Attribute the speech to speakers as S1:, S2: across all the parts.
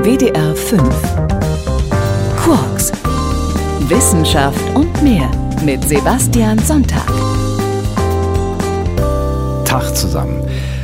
S1: WDR 5 Quarks Wissenschaft und mehr mit Sebastian Sonntag.
S2: Tag zusammen.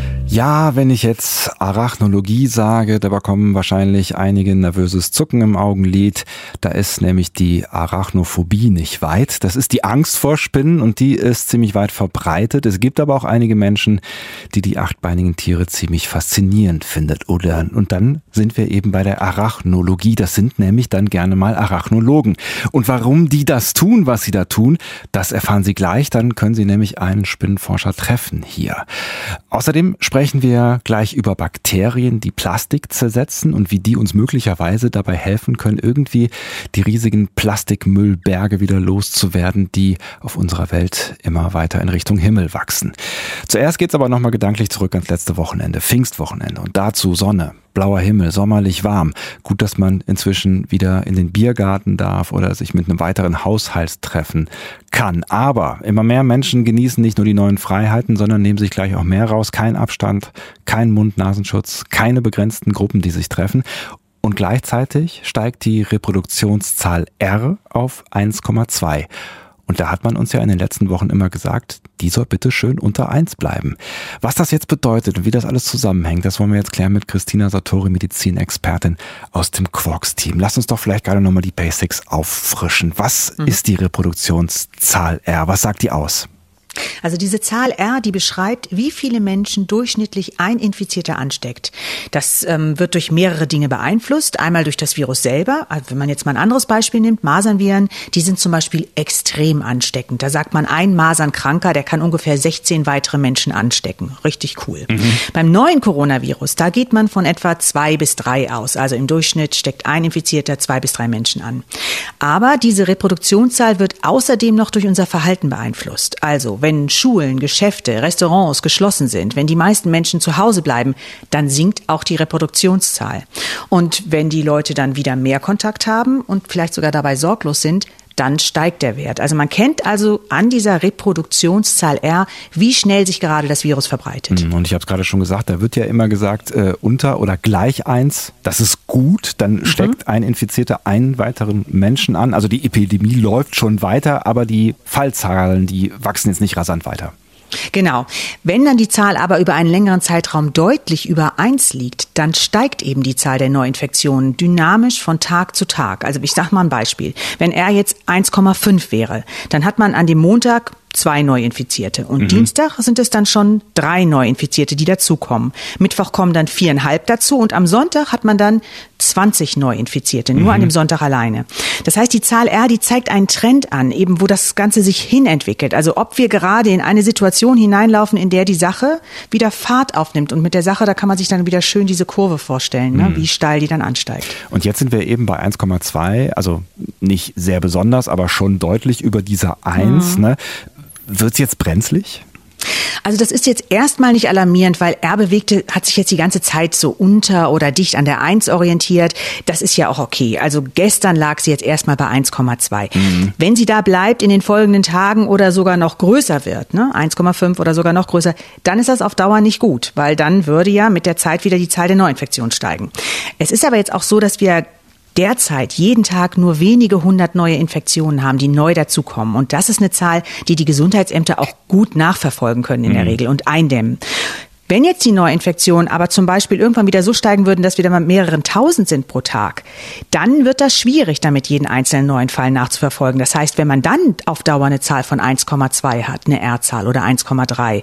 S2: Ja, wenn ich jetzt Arachnologie sage, da bekommen wahrscheinlich einige ein nervöses Zucken im Augenlid. Da ist nämlich die Arachnophobie nicht weit. Das ist die Angst vor Spinnen und die ist ziemlich weit verbreitet. Es gibt aber auch einige Menschen, die achtbeinigen Tiere ziemlich faszinierend finden. Und dann sind wir eben bei der Arachnologie. Das sind nämlich dann gerne mal Arachnologen. Und warum die das tun, was sie da tun, das erfahren Sie gleich. Dann können Sie nämlich einen Spinnenforscher treffen hier. Außerdem sprechen wir gleich über Bakterien, die Plastik zersetzen und wie die uns möglicherweise dabei helfen können, irgendwie die riesigen Plastikmüllberge wieder loszuwerden, die auf unserer Welt immer weiter in Richtung Himmel wachsen. Zuerst geht's aber nochmal gedanklich zurück ans letzte Wochenende, Pfingstwochenende. Und dazu Sonne, blauer Himmel, sommerlich warm. Gut, dass man inzwischen wieder in den Biergarten darf oder sich mit einem weiteren Haushalt treffen kann. Aber immer mehr Menschen genießen nicht nur die neuen Freiheiten, sondern nehmen sich gleich auch mehr raus. Kein Abstand, kein Mund-Nasenschutz, keine begrenzten Gruppen, die sich treffen. Und gleichzeitig steigt die Reproduktionszahl R auf 1,2. Und da hat man uns ja in den letzten Wochen immer gesagt, die soll bitte schön unter 1 bleiben. Was das jetzt bedeutet und wie das alles zusammenhängt, das wollen wir jetzt klären mit Christina Sartori, Medizinexpertin aus dem Quarks-Team. Lass uns doch vielleicht gerade nochmal die Basics auffrischen. Was ist die Reproduktionszahl R? Was sagt die aus?
S3: Also diese Zahl R, die beschreibt, wie viele Menschen durchschnittlich ein Infizierter ansteckt. Das wird durch mehrere Dinge beeinflusst. Einmal durch das Virus selber. Also wenn man jetzt mal ein anderes Beispiel nimmt, Masernviren, die sind zum Beispiel extrem ansteckend. Da sagt man, ein Masernkranker, der kann ungefähr 16 weitere Menschen anstecken. Richtig cool. Beim neuen Coronavirus, da geht man von etwa 2 bis 3 aus. Also im Durchschnitt steckt ein Infizierter 2 bis 3 Menschen an. Aber diese Reproduktionszahl wird außerdem noch durch unser Verhalten beeinflusst. Also wenn Schulen, Geschäfte, Restaurants geschlossen sind, wenn die meisten Menschen zu Hause bleiben, dann sinkt auch die Reproduktionszahl. Und wenn die Leute dann wieder mehr Kontakt haben und vielleicht sogar dabei sorglos sind, dann steigt der Wert. Also man kennt also an dieser Reproduktionszahl R, wie schnell sich gerade das Virus verbreitet.
S2: Und ich habe es gerade schon gesagt, da wird ja immer gesagt, unter oder gleich 1, das ist gut, dann steckt ein Infizierter einen weiteren Menschen an. Also die Epidemie läuft schon weiter, aber die Fallzahlen, die wachsen jetzt nicht rasant weiter.
S3: Genau. Wenn dann die Zahl aber über einen längeren Zeitraum deutlich über 1 liegt, dann steigt eben die Zahl der Neuinfektionen dynamisch von Tag zu Tag. Also ich sage mal ein Beispiel. Wenn R jetzt 1,5 wäre, dann hat man an dem Montag 2 Neuinfizierte. Und Dienstag sind es dann schon 3 Neuinfizierte, die dazukommen. Mittwoch kommen dann 4,5 dazu und am Sonntag hat man dann 20 Neuinfizierte, nur an dem Sonntag alleine. Das heißt, die Zahl R, die zeigt einen Trend an, eben wo das Ganze sich hinentwickelt. Also ob wir gerade in eine Situation hineinlaufen, in der die Sache wieder Fahrt aufnimmt. Und mit der Sache, da kann man sich dann wieder schön diese Kurve vorstellen, ne? Wie steil die dann ansteigt.
S2: Und jetzt sind wir eben bei 1,2, also nicht sehr besonders, aber schon deutlich über dieser 1, ne? Wird's jetzt brenzlig?
S3: Also das ist jetzt erstmal nicht alarmierend, weil R-Bewegte hat sich jetzt die ganze Zeit so unter oder dicht an der 1 orientiert. Das ist ja auch okay. Also gestern lag sie jetzt erstmal bei 1,2. Wenn sie da bleibt in den folgenden Tagen oder sogar noch größer wird, ne, 1,5 oder sogar noch größer, dann ist das auf Dauer nicht gut, weil dann würde ja mit der Zeit wieder die Zahl der Neuinfektionen steigen. Es ist aber jetzt auch so, dass wir derzeit jeden Tag nur wenige 100 neue Infektionen haben, die neu dazukommen. Und das ist eine Zahl, die die Gesundheitsämter auch gut nachverfolgen können in der Regel und eindämmen. Wenn jetzt die Neuinfektionen aber zum Beispiel irgendwann wieder so steigen würden, dass wir dann mal mehreren Tausend sind pro Tag, dann wird das schwierig, damit jeden einzelnen neuen Fall nachzuverfolgen. Das heißt, wenn man dann auf Dauer eine Zahl von 1,2 hat, eine R-Zahl oder 1,3,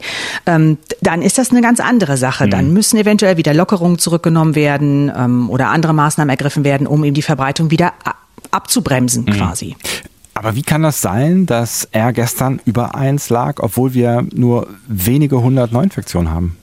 S3: dann ist das eine ganz andere Sache. Dann müssen eventuell wieder Lockerungen zurückgenommen werden oder andere Maßnahmen ergriffen werden, um eben die Verbreitung wieder abzubremsen quasi.
S2: Aber wie kann das sein, dass R gestern über 1 lag, obwohl wir nur wenige 100 Neuinfektionen haben?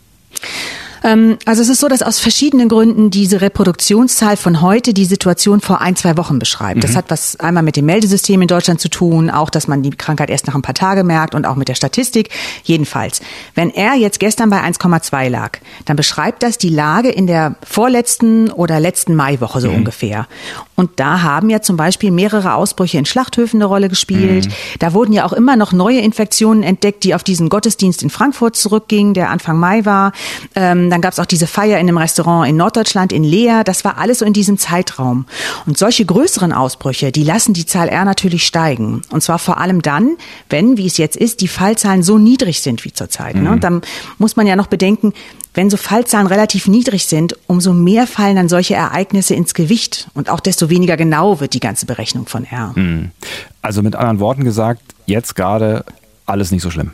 S3: Also es ist so, dass aus verschiedenen Gründen diese Reproduktionszahl von heute die Situation vor 1-2 Wochen beschreibt. Das hat was einmal mit dem Meldesystem in Deutschland zu tun, auch, dass man die Krankheit erst nach ein paar Tagen merkt und auch mit der Statistik. Jedenfalls, wenn R jetzt gestern bei 1,2 lag, dann beschreibt das die Lage in der vorletzten oder letzten Maiwoche so ungefähr. Und da haben ja zum Beispiel mehrere Ausbrüche in Schlachthöfen eine Rolle gespielt. Da wurden ja auch immer noch neue Infektionen entdeckt, die auf diesen Gottesdienst in Frankfurt zurückgingen, der Anfang Mai war. Dann dann gab es auch diese Feier in einem Restaurant in Norddeutschland, in Leer. Das war alles so in diesem Zeitraum. Und solche größeren Ausbrüche, die lassen die Zahl R natürlich steigen. Und zwar vor allem dann, wenn, wie es jetzt ist, die Fallzahlen so niedrig sind wie zurzeit. Ne? Und dann muss man ja noch bedenken, wenn so Fallzahlen relativ niedrig sind, umso mehr fallen dann solche Ereignisse ins Gewicht. Und auch desto weniger genau wird die ganze Berechnung von R.
S2: Also mit anderen Worten gesagt, jetzt gerade alles nicht so schlimm.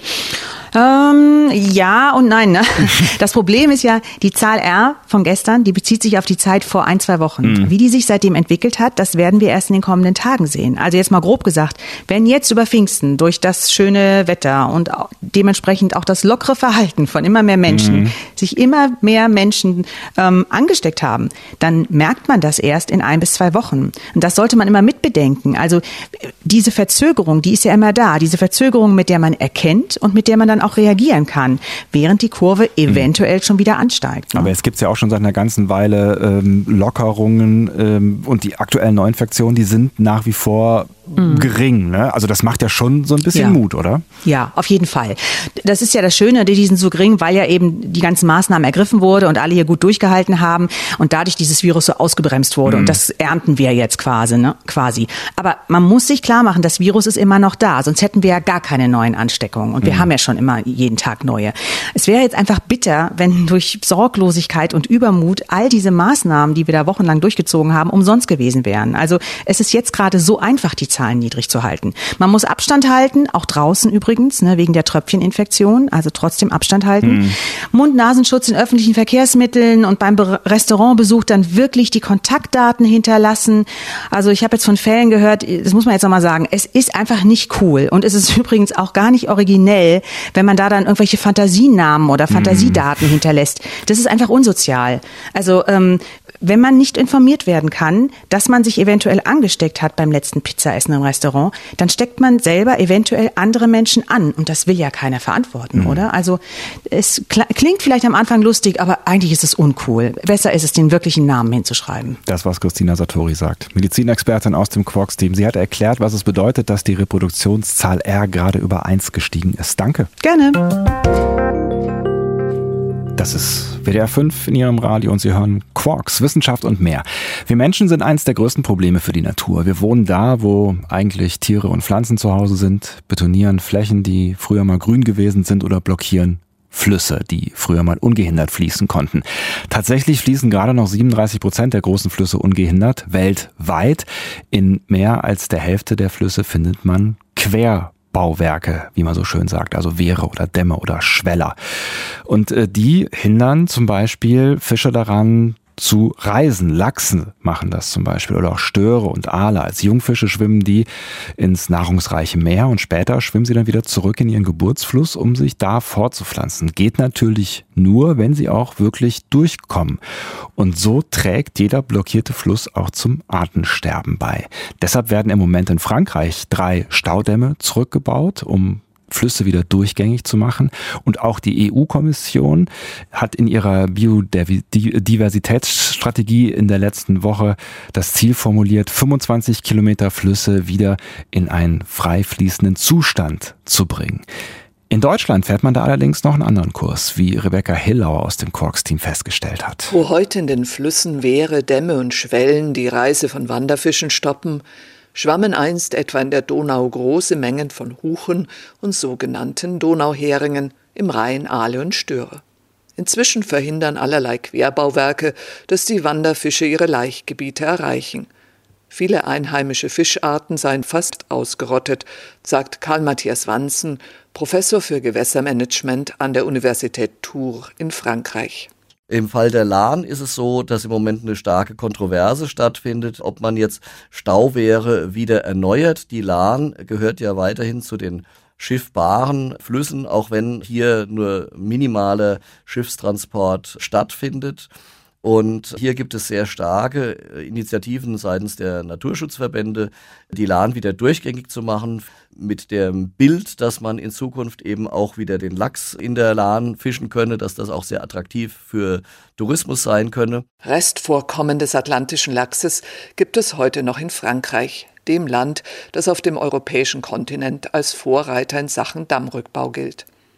S3: Ja und nein. Ne? Das Problem ist ja, die Zahl R von gestern, die bezieht sich auf die Zeit vor 1-2 Wochen. Wie die sich seitdem entwickelt hat, das werden wir erst in den kommenden Tagen sehen. Also jetzt mal grob gesagt, wenn jetzt über Pfingsten durch das schöne Wetter und dementsprechend auch das lockere Verhalten von immer mehr Menschen, sich immer mehr Menschen angesteckt haben, dann merkt man das erst in 1 bis 2 Wochen. Und das sollte man immer mitbedenken. Also diese Verzögerung, die ist ja immer da. Diese Verzögerung, mit der man erkennt und mit der man dann auch reagieren kann, während die Kurve eventuell schon wieder ansteigt. Ne?
S2: Aber es gibt ja auch schon seit einer ganzen Weile Lockerungen und die aktuellen Neuinfektionen, die sind nach wie vor gering. Ne? Also das macht ja schon so ein bisschen Mut, oder?
S3: Ja, auf jeden Fall. Das ist ja das Schöne, die sind so gering, weil ja eben die ganzen Maßnahmen ergriffen wurde und alle hier gut durchgehalten haben und dadurch dieses Virus so ausgebremst wurde. Und das ernten wir jetzt quasi. Aber man muss sich klar machen, das Virus ist immer noch da, sonst hätten wir ja gar keine neuen Ansteckungen. Und wir haben ja schon immer jeden Tag neue. Es wäre jetzt einfach bitter, wenn durch Sorglosigkeit und Übermut all diese Maßnahmen, die wir da wochenlang durchgezogen haben, umsonst gewesen wären. Also es ist jetzt gerade so einfach, die Zahlen niedrig zu halten. Man muss Abstand halten, auch draußen übrigens, ne, wegen der Tröpfcheninfektion, also trotzdem Abstand halten. Mund-Nasenschutz in öffentlichen Verkehrsmitteln und beim Restaurantbesuch dann wirklich die Kontaktdaten hinterlassen. Also ich habe jetzt von Fällen gehört, das muss man jetzt nochmal sagen, es ist einfach nicht cool und es ist übrigens auch gar nicht originell, wenn man da dann irgendwelche Fantasienamen oder Fantasiedaten hinterlässt. Das ist einfach unsozial. Also wenn man nicht informiert werden kann, dass man sich eventuell angesteckt hat beim letzten Pizzaessen im Restaurant, dann steckt man selber eventuell andere Menschen an. Und das will ja keiner verantworten, oder? Also es klingt vielleicht am Anfang lustig, aber eigentlich ist es uncool. Besser ist es, den wirklichen Namen hinzuschreiben.
S2: Das, was Christina Sartori sagt. Medizinexpertin aus dem Quarks-Team. Sie hat erklärt, was es bedeutet, dass die Reproduktionszahl R gerade über 1 gestiegen ist. Danke.
S3: Gerne.
S2: Das ist WDR 5 in Ihrem Radio und Sie hören Quarks, Wissenschaft und mehr. Wir Menschen sind eines der größten Probleme für die Natur. Wir wohnen da, wo eigentlich Tiere und Pflanzen zu Hause sind, betonieren Flächen, die früher mal grün gewesen sind oder blockieren Flüsse, die früher mal ungehindert fließen konnten. Tatsächlich fließen gerade noch 37% der großen Flüsse ungehindert weltweit. In mehr als der Hälfte der Flüsse findet man Querbauwerke, wie man so schön sagt, also Wehre oder Dämme oder Schweller. Und die hindern zum Beispiel Fische daran zu reisen. Lachse machen das zum Beispiel oder auch Störe und Aale. Als Jungfische schwimmen die ins nahrungsreiche Meer und später schwimmen sie dann wieder zurück in ihren Geburtsfluss, um sich da fortzupflanzen. Geht natürlich nur, wenn sie auch wirklich durchkommen. Und so trägt jeder blockierte Fluss auch zum Artensterben bei. Deshalb werden im Moment in Frankreich 3 Staudämme zurückgebaut, um Flüsse wieder durchgängig zu machen. Und auch die EU-Kommission hat in ihrer Biodiversitätsstrategie in der letzten Woche das Ziel formuliert, 25 Kilometer Flüsse wieder in einen frei fließenden Zustand zu bringen. In Deutschland fährt man da allerdings noch einen anderen Kurs, wie Rebecca Hillauer aus dem Quarks-Team festgestellt hat.
S4: Wo heute in den Flüssen Wehre, Dämme und Schwellen die Reise von Wanderfischen stoppen, schwammen einst etwa in der Donau große Mengen von Huchen und sogenannten Donauheringen im Rhein, Aale und Störe. Inzwischen verhindern allerlei Querbauwerke, dass die Wanderfische ihre Laichgebiete erreichen. Viele einheimische Fischarten seien fast ausgerottet, sagt Karl Matthias Wanzen, Professor für Gewässermanagement an der Universität Tours in Frankreich.
S5: Im Fall der Lahn ist es so, dass im Moment eine starke Kontroverse stattfindet, ob man jetzt Stauwehre wieder erneuert. Die Lahn gehört ja weiterhin zu den schiffbaren Flüssen, auch wenn hier nur minimaler Schiffstransport stattfindet. Und hier gibt es sehr starke Initiativen seitens der Naturschutzverbände, die Lahn wieder durchgängig zu machen, mit dem Bild, dass man in Zukunft eben auch wieder den Lachs in der Lahn fischen könne, dass das auch sehr attraktiv für Tourismus sein könne.
S4: Restvorkommen des atlantischen Lachses gibt es heute noch in Frankreich, dem Land, das auf dem europäischen Kontinent als Vorreiter in Sachen Dammrückbau gilt.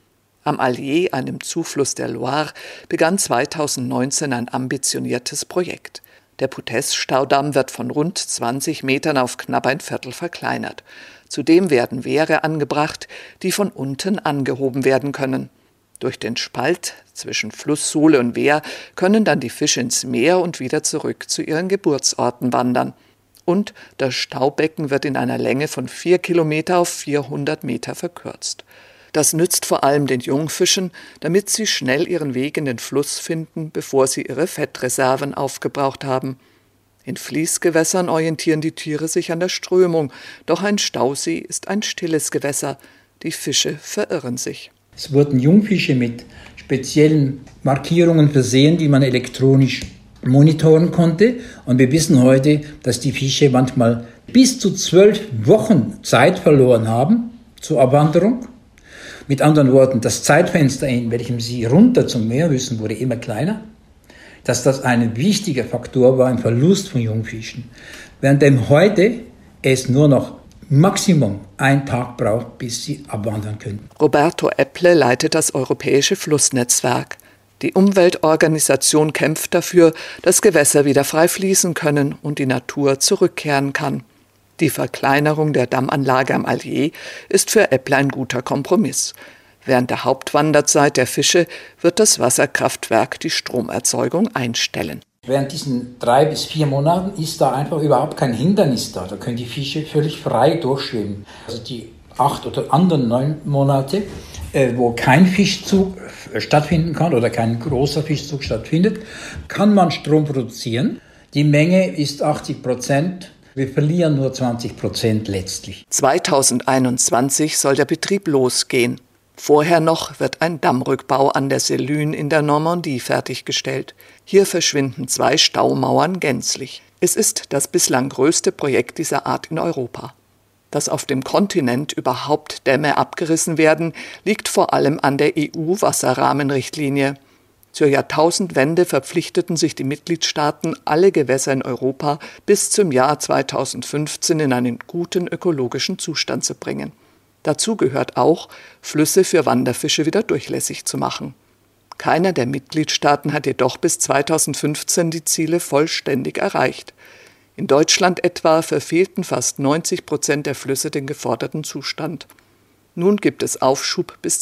S4: Am Allier, einem Zufluss der Loire, begann 2019 ein ambitioniertes Projekt. Der Putès-Staudamm wird von rund 20 Metern auf knapp ein Viertel verkleinert. Zudem werden Wehre angebracht, die von unten angehoben werden können. Durch den Spalt zwischen Flusssohle und Wehr können dann die Fische ins Meer und wieder zurück zu ihren Geburtsorten wandern. Und das Staubecken wird in einer Länge von 4 Kilometer auf 400 Meter verkürzt. Das nützt vor allem den Jungfischen, damit sie schnell ihren Weg in den Fluss finden, bevor sie ihre Fettreserven aufgebraucht haben. In Fließgewässern orientieren die Tiere sich an der Strömung, doch ein Stausee ist ein stilles Gewässer. Die Fische verirren sich.
S6: Es wurden Jungfische mit speziellen Markierungen versehen, die man elektronisch monitoren konnte. Und wir wissen heute, dass die Fische manchmal bis zu 12 Wochen Zeit verloren haben zur Abwanderung. Mit anderen Worten, das Zeitfenster, in welchem sie runter zum Meer müssen, wurde immer kleiner. Dass das ein wichtiger Faktor war im Verlust von Jungfischen. Währenddem heute es nur noch Maximum 1 Tag braucht, bis sie abwandern können.
S4: Roberto Epple leitet das Europäische Flussnetzwerk. Die Umweltorganisation kämpft dafür, dass Gewässer wieder frei fließen können und die Natur zurückkehren kann. Die Verkleinerung der Dammanlage am Allier ist für Epple ein guter Kompromiss. Während der Hauptwanderzeit der Fische wird das Wasserkraftwerk die Stromerzeugung einstellen.
S6: Während diesen 3 bis 4 Monaten ist da einfach überhaupt kein Hindernis da. Da können die Fische völlig frei durchschwimmen. Also die 8 oder anderen 9 Monate, wo kein Fischzug stattfinden kann oder kein großer Fischzug stattfindet, kann man Strom produzieren. Die Menge ist 80%. Wir verlieren nur 20% letztlich.
S4: 2021 soll der Betrieb losgehen. Vorher noch wird ein Dammrückbau an der Sélune in der Normandie fertiggestellt. Hier verschwinden 2 Staumauern gänzlich. Es ist das bislang größte Projekt dieser Art in Europa. Dass auf dem Kontinent überhaupt Dämme abgerissen werden, liegt vor allem an der EU-Wasserrahmenrichtlinie. Zur Jahrtausendwende verpflichteten sich die Mitgliedstaaten, alle Gewässer in Europa bis zum Jahr 2015 in einen guten ökologischen Zustand zu bringen. Dazu gehört auch, Flüsse für Wanderfische wieder durchlässig zu machen. Keiner der Mitgliedstaaten hat jedoch bis 2015 die Ziele vollständig erreicht. In Deutschland etwa verfehlten fast 90% der Flüsse den geforderten Zustand. Nun gibt es Aufschub bis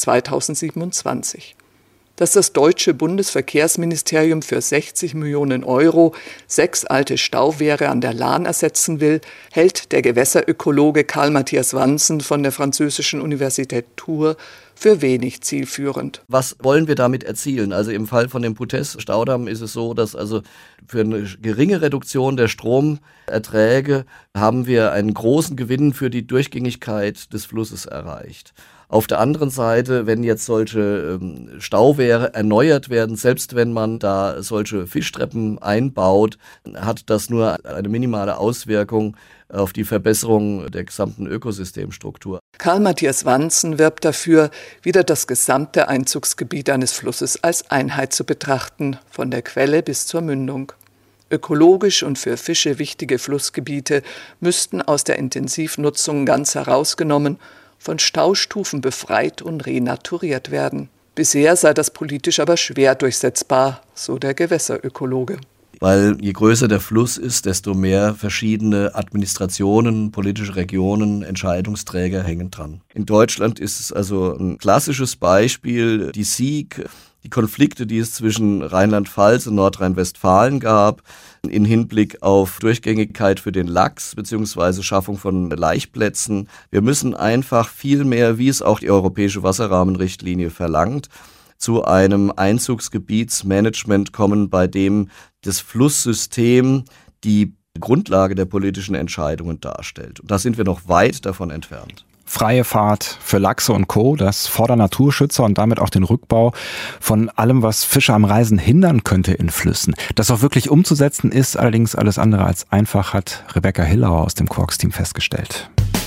S4: 2027. Dass das deutsche Bundesverkehrsministerium für 60 Millionen Euro 6 alte Stauwehre an der Lahn ersetzen will, hält der Gewässerökologe Karl Matthias Wanzen von der französischen Universität Tours für wenig zielführend.
S5: Was wollen wir damit erzielen? Also im Fall von dem Putès-Staudamm ist es so, dass also für eine geringe Reduktion der Stromerträge haben wir einen großen Gewinn für die Durchgängigkeit des Flusses erreicht. Auf der anderen Seite, wenn jetzt solche Stauwehre erneuert werden, selbst wenn man da solche Fischtreppen einbaut, hat das nur eine minimale Auswirkung auf die Verbesserung der gesamten Ökosystemstruktur.
S4: Karl Matthias Wanzen wirbt dafür, wieder das gesamte Einzugsgebiet eines Flusses als Einheit zu betrachten, von der Quelle bis zur Mündung. Ökologisch und für Fische wichtige Flussgebiete müssten aus der Intensivnutzung ganz herausgenommen, von Staustufen befreit und renaturiert werden. Bisher sei das politisch aber schwer durchsetzbar, so der Gewässerökologe.
S5: Weil je größer der Fluss ist, desto mehr verschiedene Administrationen, politische Regionen, Entscheidungsträger hängen dran. In Deutschland ist es also ein klassisches Beispiel, die Sieg, die Konflikte, die es zwischen Rheinland-Pfalz und Nordrhein-Westfalen gab, in Hinblick auf Durchgängigkeit für den Lachs bzw. Schaffung von Laichplätzen. Wir müssen einfach viel mehr, wie es auch die Europäische Wasserrahmenrichtlinie verlangt, zu einem Einzugsgebietsmanagement kommen, bei dem das Flusssystem die Grundlage der politischen Entscheidungen darstellt. Und da sind wir noch weit davon entfernt.
S2: Freie Fahrt für Lachse und Co., das fordern Naturschützer und damit auch den Rückbau von allem, was Fische am Reisen hindern könnte in Flüssen. Das auch wirklich umzusetzen ist allerdings alles andere als einfach, hat Rebecca Hillauer aus dem Quarks-Team festgestellt.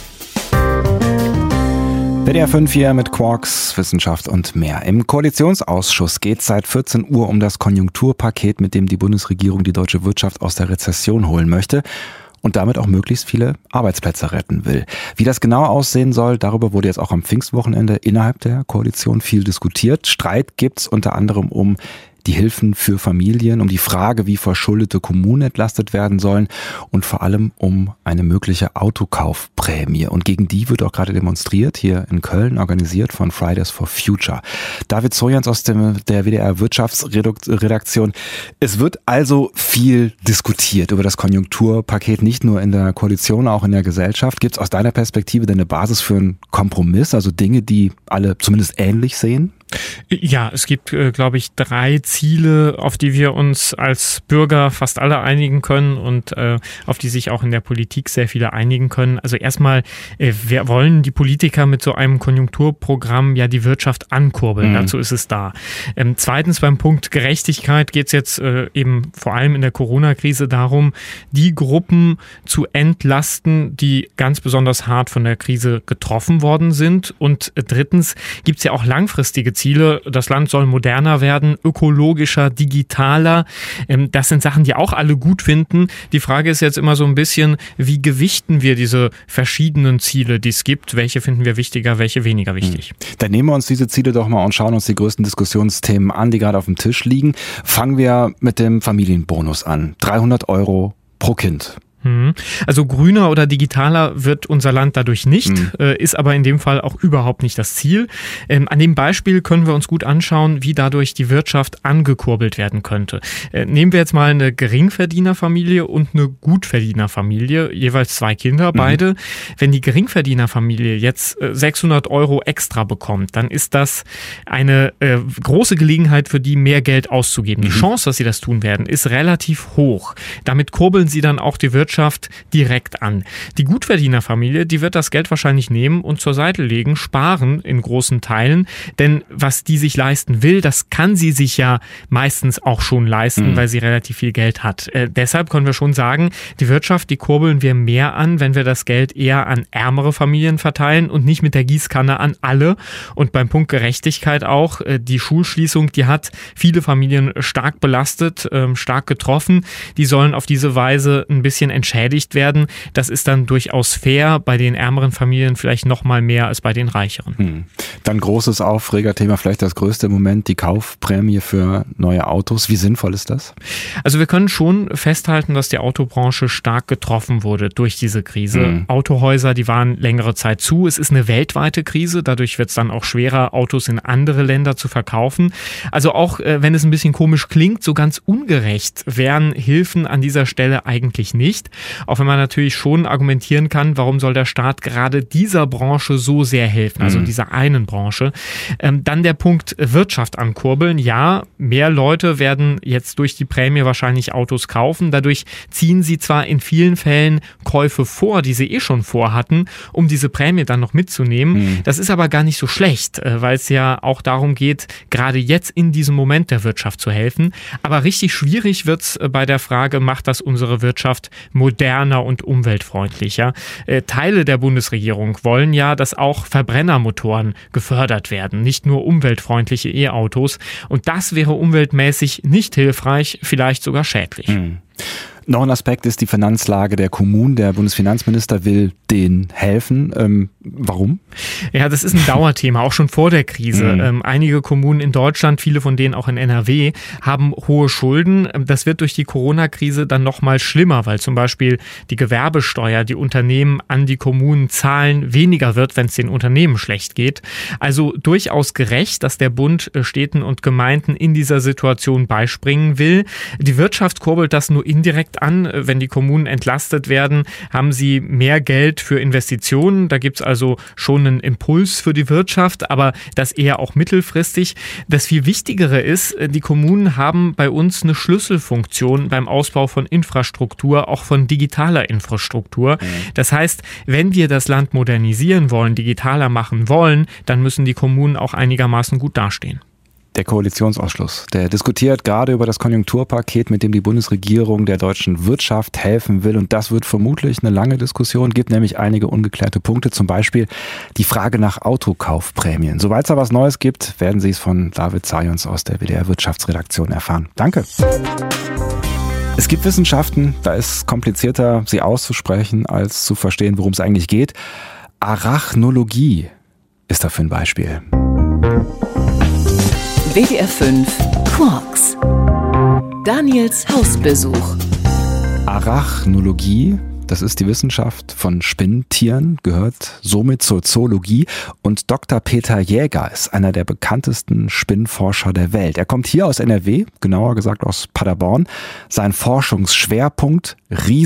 S2: WDR 5 hier mit Quarks, Wissenschaft und mehr. Im Koalitionsausschuss geht es seit 14 Uhr um das Konjunkturpaket, mit dem die Bundesregierung die deutsche Wirtschaft aus der Rezession holen möchte. und damit auch möglichst viele Arbeitsplätze retten will. Wie das genau aussehen soll, darüber wurde jetzt auch am Pfingstwochenende innerhalb der Koalition viel diskutiert. Streit gibt's unter anderem um die Hilfen für Familien, um die Frage, wie verschuldete Kommunen entlastet werden sollen und vor allem um eine mögliche Autokaufprämie. Und gegen die wird auch gerade demonstriert, hier in Köln, organisiert von Fridays for Future. David Zojans aus der WDR Wirtschaftsredaktion. Es wird also viel diskutiert über das Konjunkturpaket, nicht nur in der Koalition, auch in der Gesellschaft. Gibt es aus deiner Perspektive denn eine Basis für einen Kompromiss, also Dinge, die alle zumindest ähnlich sehen?
S7: Ja, es gibt, glaube ich, 3 Ziele, auf die wir uns als Bürger fast alle einigen können und auf die sich auch in der Politik sehr viele einigen können. Also erstmal, wir wollen die Politiker mit so einem Konjunkturprogramm ja die Wirtschaft ankurbeln. Dazu ist es da. Zweitens, beim Punkt Gerechtigkeit geht es jetzt eben vor allem in der Corona-Krise darum, die Gruppen zu entlasten, die ganz besonders hart von der Krise getroffen worden sind. Und drittens gibt es ja auch langfristige Ziele. Das Land soll moderner werden, ökologischer, digitaler. Das sind Sachen, die auch alle gut finden. Die Frage ist jetzt immer so ein bisschen, wie gewichten wir diese verschiedenen Ziele, die es gibt? Welche finden wir wichtiger, welche weniger wichtig? Dann
S2: nehmen wir uns diese Ziele doch mal und schauen uns die größten Diskussionsthemen an, die gerade auf dem Tisch liegen. Fangen wir mit dem Familienbonus an. 300 € pro Kind.
S7: Also grüner oder digitaler wird unser Land dadurch nicht, ist aber in dem Fall auch überhaupt nicht das Ziel. An dem Beispiel können wir uns gut anschauen, wie dadurch die Wirtschaft angekurbelt werden könnte. Nehmen wir jetzt mal eine Geringverdienerfamilie und eine Gutverdienerfamilie, jeweils 2 Kinder, beide. Wenn die Geringverdienerfamilie jetzt 600 € extra bekommt, dann ist das eine große Gelegenheit für die, mehr Geld auszugeben. Die Chance, dass sie das tun werden, ist relativ hoch. Damit kurbeln sie dann auch die Wirtschaft direkt an. Die Gutverdienerfamilie, die wird das Geld wahrscheinlich nehmen und zur Seite legen, sparen in großen Teilen, denn was die sich leisten will, das kann sie sich ja meistens auch schon leisten, weil sie relativ viel Geld hat. Deshalb können wir schon sagen, die Wirtschaft, die kurbeln wir mehr an, wenn wir das Geld eher an ärmere Familien verteilen und nicht mit der Gießkanne an alle. Und beim Punkt Gerechtigkeit auch, die Schulschließung, die hat viele Familien stark belastet, stark getroffen. Die sollen auf diese Weise ein bisschen entschädigt werden. Das ist dann durchaus fair, bei den ärmeren Familien vielleicht noch mal mehr als bei den reicheren.
S2: Dann großes Aufregerthema, vielleicht das größte im Moment, die Kaufprämie für neue Autos. Wie sinnvoll ist das?
S7: Also wir können schon festhalten, dass die Autobranche stark getroffen wurde durch diese Krise. Autohäuser, die waren längere Zeit zu. Es ist eine weltweite Krise, dadurch wird es dann auch schwerer, Autos in andere Länder zu verkaufen. Also auch wenn es ein bisschen komisch klingt, so ganz ungerecht wären Hilfen an dieser Stelle eigentlich nicht. Auch wenn man natürlich schon argumentieren kann, warum soll der Staat gerade dieser Branche so sehr helfen, also dieser einen Branche. Dann der Punkt Wirtschaft ankurbeln. Ja, mehr Leute werden jetzt durch die Prämie wahrscheinlich Autos kaufen. Dadurch ziehen sie zwar in vielen Fällen Käufe vor, die sie schon vorhatten, um diese Prämie dann noch mitzunehmen. Das ist aber gar nicht so schlecht, weil es ja auch darum geht, gerade jetzt in diesem Moment der Wirtschaft zu helfen. Aber richtig schwierig wird es bei der Frage, macht das unsere Wirtschaft moderner und umweltfreundlicher. Teile der Bundesregierung wollen ja, dass auch Verbrennermotoren gefördert werden, nicht nur umweltfreundliche E-Autos. Und das wäre umweltmäßig nicht hilfreich, vielleicht sogar schädlich.
S2: Noch ein Aspekt ist die Finanzlage der Kommunen. Der Bundesfinanzminister will denen helfen. Warum?
S7: Ja, das ist ein Dauerthema, auch schon vor der Krise. Einige Kommunen in Deutschland, viele von denen auch in NRW, haben hohe Schulden. Das wird durch die Corona-Krise dann noch mal schlimmer, weil zum Beispiel die Gewerbesteuer, die Unternehmen an die Kommunen zahlen, weniger wird, wenn es den Unternehmen schlecht geht. Also durchaus gerecht, dass der Bund Städten und Gemeinden in dieser Situation beispringen will. Die Wirtschaft kurbelt das nur indirekt an. Wenn die Kommunen entlastet werden, haben sie mehr Geld für Investitionen. Da gibt es also schon einen Impuls für die Wirtschaft, aber das eher auch mittelfristig. Das viel Wichtigere ist, die Kommunen haben bei uns eine Schlüsselfunktion beim Ausbau von Infrastruktur, auch von digitaler Infrastruktur. Das heißt, wenn wir das Land modernisieren wollen, digitaler machen wollen, dann müssen die Kommunen auch einigermaßen gut dastehen.
S2: Der Koalitionsausschuss, der diskutiert gerade über das Konjunkturpaket, mit dem die Bundesregierung der deutschen Wirtschaft helfen will. Und das wird vermutlich eine lange Diskussion, gibt nämlich einige ungeklärte Punkte. Zum Beispiel die Frage nach Autokaufprämien. Sobald es da was Neues gibt, werden Sie es von David Zojans aus der WDR Wirtschaftsredaktion erfahren. Danke. Es gibt Wissenschaften, da ist es komplizierter, sie auszusprechen, als zu verstehen, worum es eigentlich geht. Arachnologie ist dafür ein Beispiel.
S1: WDR 5 Quarks. Daniels Hausbesuch.
S2: Arachnologie, das ist die Wissenschaft von Spinntieren, gehört somit zur Zoologie. Und Dr. Peter Jäger ist einer der bekanntesten Spinnforscher der Welt. Er kommt hier aus NRW, genauer gesagt aus Paderborn. Sein Forschungsschwerpunkt: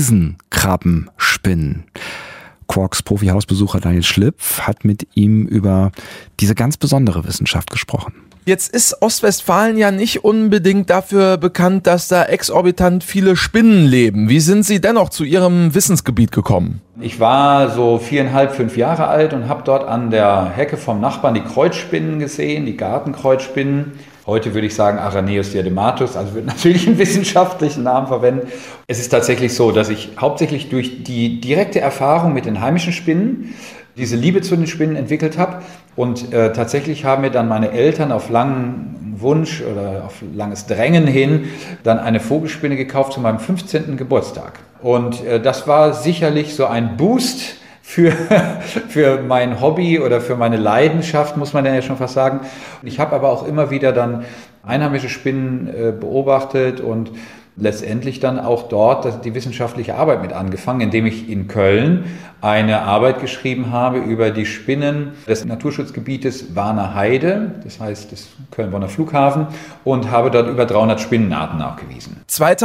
S2: Riesenkrabbenspinnen. Quarks Profi-Hausbesucher Daniel Schlipf hat mit ihm über diese ganz besondere Wissenschaft gesprochen.
S8: Jetzt ist Ostwestfalen ja nicht unbedingt dafür bekannt, dass da exorbitant viele Spinnen leben. Wie sind Sie dennoch zu Ihrem Wissensgebiet gekommen?
S9: Ich war so 4,5, 5 Jahre alt und habe dort an der Hecke vom Nachbarn die Kreuzspinnen gesehen, die Gartenkreuzspinnen. Heute würde ich sagen Araneus diadematus, also würde natürlich einen wissenschaftlichen Namen verwenden. Es ist tatsächlich so, dass ich hauptsächlich durch die direkte Erfahrung mit den heimischen Spinnen diese Liebe zu den Spinnen entwickelt habe. Und tatsächlich haben mir dann meine Eltern auf langen Wunsch oder auf langes Drängen hin dann eine Vogelspinne gekauft zu meinem 15. Geburtstag. Und das war sicherlich so ein Boost für mein Hobby oder für meine Leidenschaft, muss man ja schon fast sagen. Ich habe aber auch immer wieder dann einheimische Spinnen beobachtet und letztendlich dann auch dort die wissenschaftliche Arbeit mit angefangen, indem ich in Köln eine Arbeit geschrieben habe über die Spinnen des Naturschutzgebietes Warner Heide, das heißt des Köln-Bonner Flughafen, und habe dort über 300 Spinnenarten nachgewiesen.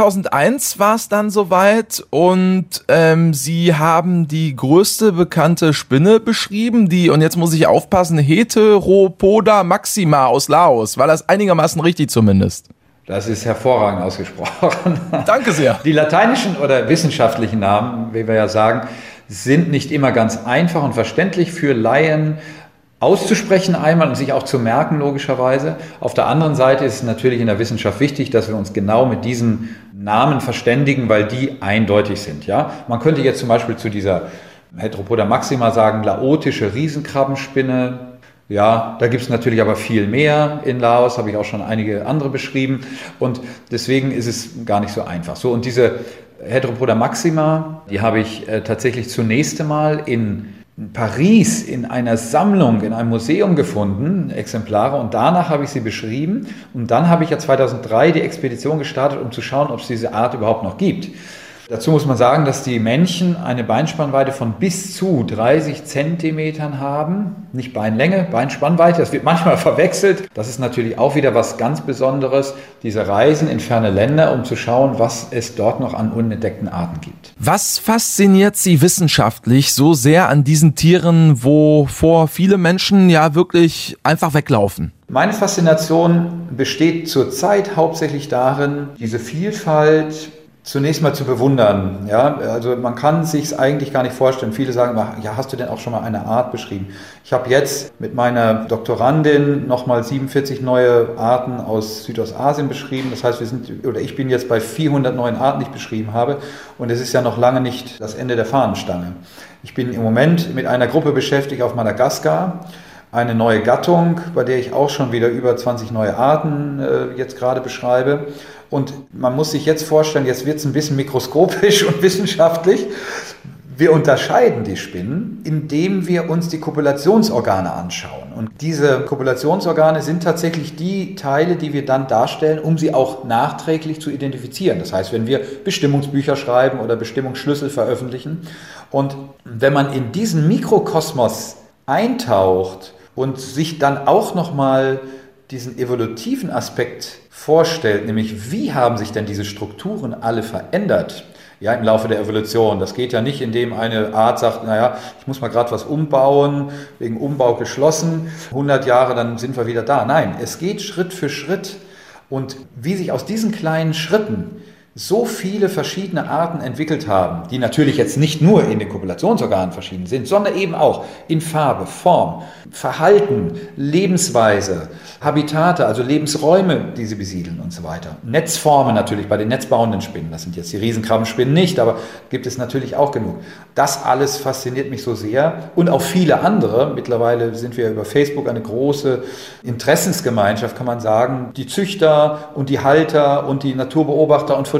S8: 2001 war es dann soweit und Sie haben die größte bekannte Spinne beschrieben, die, und jetzt muss ich aufpassen, Heteropoda maxima aus Laos. War das einigermaßen richtig zumindest?
S9: Das ist hervorragend ausgesprochen.
S8: Danke sehr.
S9: Die lateinischen oder wissenschaftlichen Namen, wie wir ja sagen, sind nicht immer ganz einfach und verständlich für Laien auszusprechen einmal und sich auch zu merken, logischerweise. Auf der anderen Seite ist es natürlich in der Wissenschaft wichtig, dass wir uns genau mit diesen Namen verständigen, weil die eindeutig sind. Ja? Man könnte jetzt zum Beispiel zu dieser Heteropoda maxima sagen, laotische Riesenkrabbenspinne. Ja, da gibt es natürlich aber viel mehr in Laos, habe ich auch schon einige andere beschrieben, und deswegen ist es gar nicht so einfach. So, und diese Heteropoda maxima, die habe ich tatsächlich zunächst einmal in Paris in einer Sammlung, in einem Museum gefunden, Exemplare, und danach habe ich sie beschrieben, und dann habe ich ja 2003 die Expedition gestartet, um zu schauen, ob es diese Art überhaupt noch gibt. Dazu muss man sagen, dass die Männchen eine Beinspannweite von bis zu 30 Zentimetern haben. Nicht Beinlänge, Beinspannweite. Das wird manchmal verwechselt. Das ist natürlich auch wieder was ganz Besonderes. Diese Reisen in ferne Länder, um zu schauen, was es dort noch an unentdeckten Arten gibt.
S8: Was fasziniert Sie wissenschaftlich so sehr an diesen Tieren, wovor viele Menschen ja wirklich einfach weglaufen?
S9: Meine Faszination besteht zurzeit hauptsächlich darin, diese Vielfalt zunächst mal zu bewundern. Ja, also man kann sich es eigentlich gar nicht vorstellen. Viele sagen, ja, hast du denn auch schon mal eine Art beschrieben? Ich habe jetzt mit meiner Doktorandin nochmal 47 neue Arten aus Südostasien beschrieben. Das heißt, ich bin jetzt bei 400 neuen Arten, die ich beschrieben habe. Und es ist ja noch lange nicht das Ende der Fahnenstange. Ich bin im Moment mit einer Gruppe beschäftigt auf Madagaskar. Eine neue Gattung, bei der ich auch schon wieder über 20 neue Arten jetzt gerade beschreibe. Und man muss sich jetzt vorstellen, jetzt wird es ein bisschen mikroskopisch und wissenschaftlich. Wir unterscheiden die Spinnen, indem wir uns die Kopulationsorgane anschauen. Und diese Kopulationsorgane sind tatsächlich die Teile, die wir dann darstellen, um sie auch nachträglich zu identifizieren. Das heißt, wenn wir Bestimmungsbücher schreiben oder Bestimmungsschlüssel veröffentlichen. Und wenn man in diesen Mikrokosmos eintaucht und sich dann auch nochmal diesen evolutiven Aspekt vorstellt, nämlich wie haben sich denn diese Strukturen alle verändert, ja, im Laufe der Evolution. Das geht ja nicht, indem eine Art sagt, naja, ich muss mal gerade was umbauen, wegen Umbau geschlossen, 100 Jahre, dann sind wir wieder da. Nein, es geht Schritt für Schritt, und wie sich aus diesen kleinen Schritten so viele verschiedene Arten entwickelt haben, die natürlich jetzt nicht nur in den Kopulationsorganen verschieden sind, sondern eben auch in Farbe, Form, Verhalten, Lebensweise, Habitate, also Lebensräume, die sie besiedeln und so weiter. Netzformen natürlich bei den netzbauenden Spinnen, das sind jetzt die Riesenkrabbenspinnen nicht, aber gibt es natürlich auch genug. Das alles fasziniert mich so sehr, und auch viele andere. Mittlerweile sind wir über Facebook eine große Interessensgemeinschaft, kann man sagen. Die Züchter und die Halter und die Naturbeobachter und Fotografen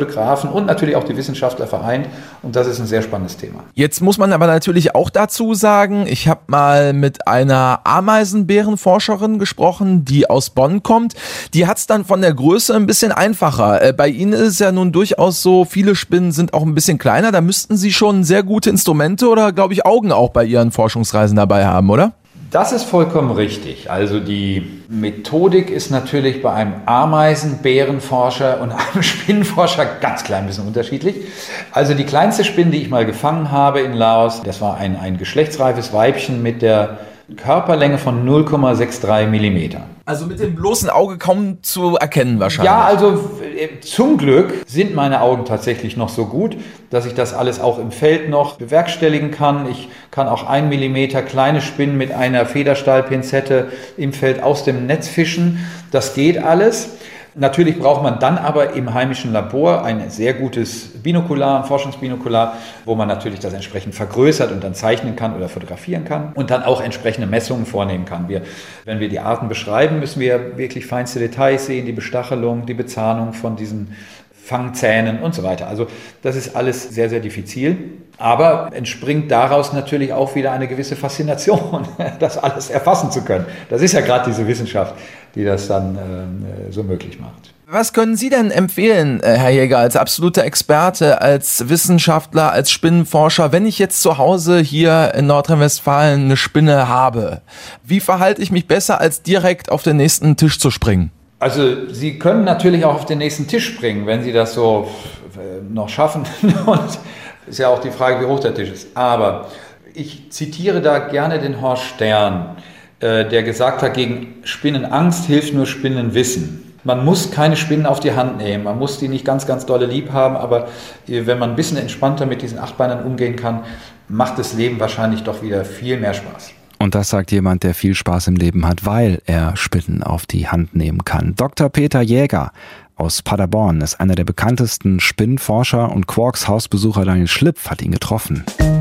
S9: Fotografen und natürlich auch die Wissenschaftler vereint. Und das ist ein sehr spannendes Thema.
S8: Jetzt muss man aber natürlich auch dazu sagen, ich habe mal mit einer Ameisenbärenforscherin gesprochen, die aus Bonn kommt. Die hat es dann von der Größe ein bisschen einfacher. Bei Ihnen ist es ja nun durchaus so, viele Spinnen sind auch ein bisschen kleiner. Da müssten Sie schon sehr gute Instrumente oder, glaube ich, Augen auch bei Ihren Forschungsreisen dabei haben, oder?
S9: Das ist vollkommen richtig. Also die Methodik ist natürlich bei einem Ameisenbärenforscher und einem Spinnenforscher ganz klein bisschen unterschiedlich. Also die kleinste Spinne, die ich mal gefangen habe in Laos, das war ein geschlechtsreifes Weibchen mit der Körperlänge von 0,63 mm.
S8: Also mit dem bloßen Auge kaum zu erkennen wahrscheinlich.
S9: Ja, also zum Glück sind meine Augen tatsächlich noch so gut, dass ich das alles auch im Feld noch bewerkstelligen kann. Ich kann auch 1 mm kleine Spinnen mit einer Federstahlpinzette im Feld aus dem Netz fischen. Das geht alles. Natürlich braucht man dann aber im heimischen Labor ein sehr gutes Binokular, ein Forschungsbinokular, wo man natürlich das entsprechend vergrößert und dann zeichnen kann oder fotografieren kann und dann auch entsprechende Messungen vornehmen kann. Wenn wir die Arten beschreiben, müssen wir wirklich feinste Details sehen, die Bestachelung, die Bezahnung von diesen Fangzähnen und so weiter. Also das ist alles sehr, sehr diffizil. Aber entspringt daraus natürlich auch wieder eine gewisse Faszination, das alles erfassen zu können. Das ist ja gerade diese Wissenschaft, die das dann so möglich macht.
S8: Was können Sie denn empfehlen, Herr Jäger, als absoluter Experte, als Wissenschaftler, als Spinnenforscher, wenn ich jetzt zu Hause hier in Nordrhein-Westfalen eine Spinne habe? Wie verhalte ich mich besser, als direkt auf den nächsten Tisch zu springen?
S9: Also Sie können natürlich auch auf den nächsten Tisch springen, wenn Sie das so noch schaffen. Und ist ja auch die Frage, wie hoch der Tisch ist. Aber ich zitiere da gerne den Horst Stern, der gesagt hat, gegen Spinnenangst hilft nur Spinnenwissen. Man muss keine Spinnen auf die Hand nehmen, man muss die nicht ganz, ganz dolle lieb haben, aber wenn man ein bisschen entspannter mit diesen Achtbeinern umgehen kann, macht das Leben wahrscheinlich doch wieder viel mehr Spaß.
S2: Und das sagt jemand, der viel Spaß im Leben hat, weil er Spinnen auf die Hand nehmen kann. Dr. Peter Jäger aus Paderborn ist einer der bekanntesten Spinnenforscher und Quarks Hausbesucher Daniel Schlipf hat ihn getroffen.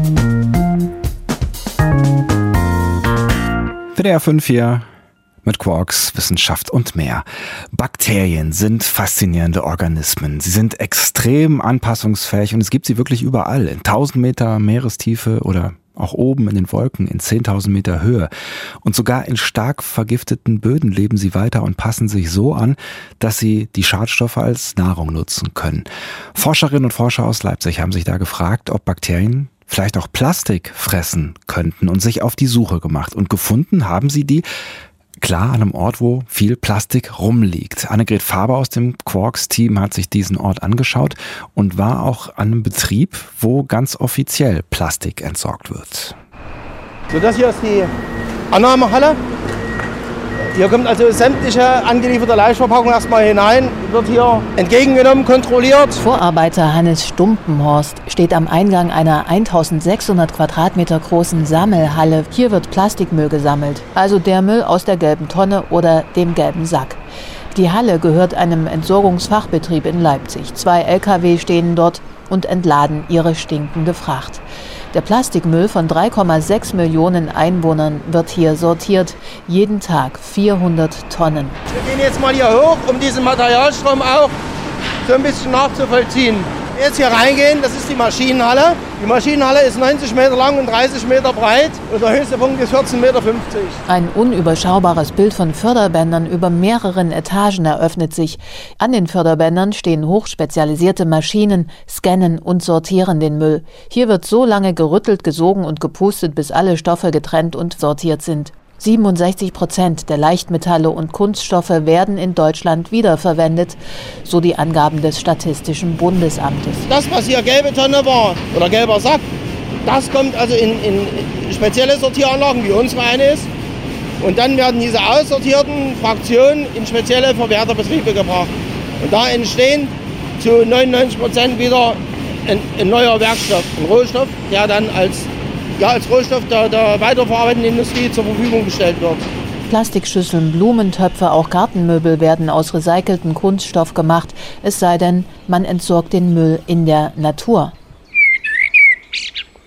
S2: WDR 5 hier mit Quarks, Wissenschaft und mehr. Bakterien sind faszinierende Organismen. Sie sind extrem anpassungsfähig und es gibt sie wirklich überall. In 1000 Meter Meerestiefe oder auch oben in den Wolken in 10.000 Meter Höhe. Und sogar in stark vergifteten Böden leben sie weiter und passen sich so an, dass sie die Schadstoffe als Nahrung nutzen können. Forscherinnen und Forscher aus Leipzig haben sich da gefragt, ob Bakterien vielleicht auch Plastik fressen könnten und sich auf die Suche gemacht. Und gefunden haben sie die, klar, an einem Ort, wo viel Plastik rumliegt. Annegret Faber aus dem Quarks-Team hat sich diesen Ort angeschaut und war auch an einem Betrieb, wo ganz offiziell Plastik entsorgt wird.
S10: So, das hier ist die Annahmehalle. Hier kommt also sämtliche angelieferte Leichtverpackung erstmal hinein, wird hier entgegengenommen, kontrolliert.
S11: Vorarbeiter Hannes Stumpenhorst steht am Eingang einer 1600 Quadratmeter großen Sammelhalle. Hier wird Plastikmüll gesammelt, also der Müll aus der gelben Tonne oder dem gelben Sack. Die Halle gehört einem Entsorgungsfachbetrieb in Leipzig. 2 LKW stehen dort und entladen ihre stinkende Fracht. Der Plastikmüll von 3,6 Millionen Einwohnern wird hier sortiert. Jeden Tag 400 Tonnen.
S10: Wir gehen jetzt mal hier hoch, um diesen Materialstrom auch so ein bisschen nachzuvollziehen. Jetzt hier reingehen, das ist die Maschinenhalle. Die Maschinenhalle ist 90 Meter lang und 30 Meter breit und der höchste Punkt ist 14,50 Meter.
S11: Ein unüberschaubares Bild von Förderbändern über mehreren Etagen eröffnet sich. An den Förderbändern stehen hochspezialisierte Maschinen, scannen und sortieren den Müll. Hier wird so lange gerüttelt, gesogen und gepustet, bis alle Stoffe getrennt und sortiert sind. 67% der Leichtmetalle und Kunststoffe werden in Deutschland wiederverwendet, so die Angaben des Statistischen Bundesamtes.
S10: Das, was hier gelbe Tonne war oder gelber Sack, das kommt also in spezielle Sortieranlagen, wie unsere eine ist. Und dann werden diese aussortierten Fraktionen in spezielle Verwerterbetriebe gebracht. Und da entstehen zu 99% wieder ein neuer Werkstoff, ein Rohstoff, der dann als Rohstoff der weiterverarbeitenden Industrie zur Verfügung gestellt wird.
S11: Plastikschüsseln, Blumentöpfe, auch Gartenmöbel werden aus recyceltem Kunststoff gemacht, es sei denn, man entsorgt den Müll in der Natur.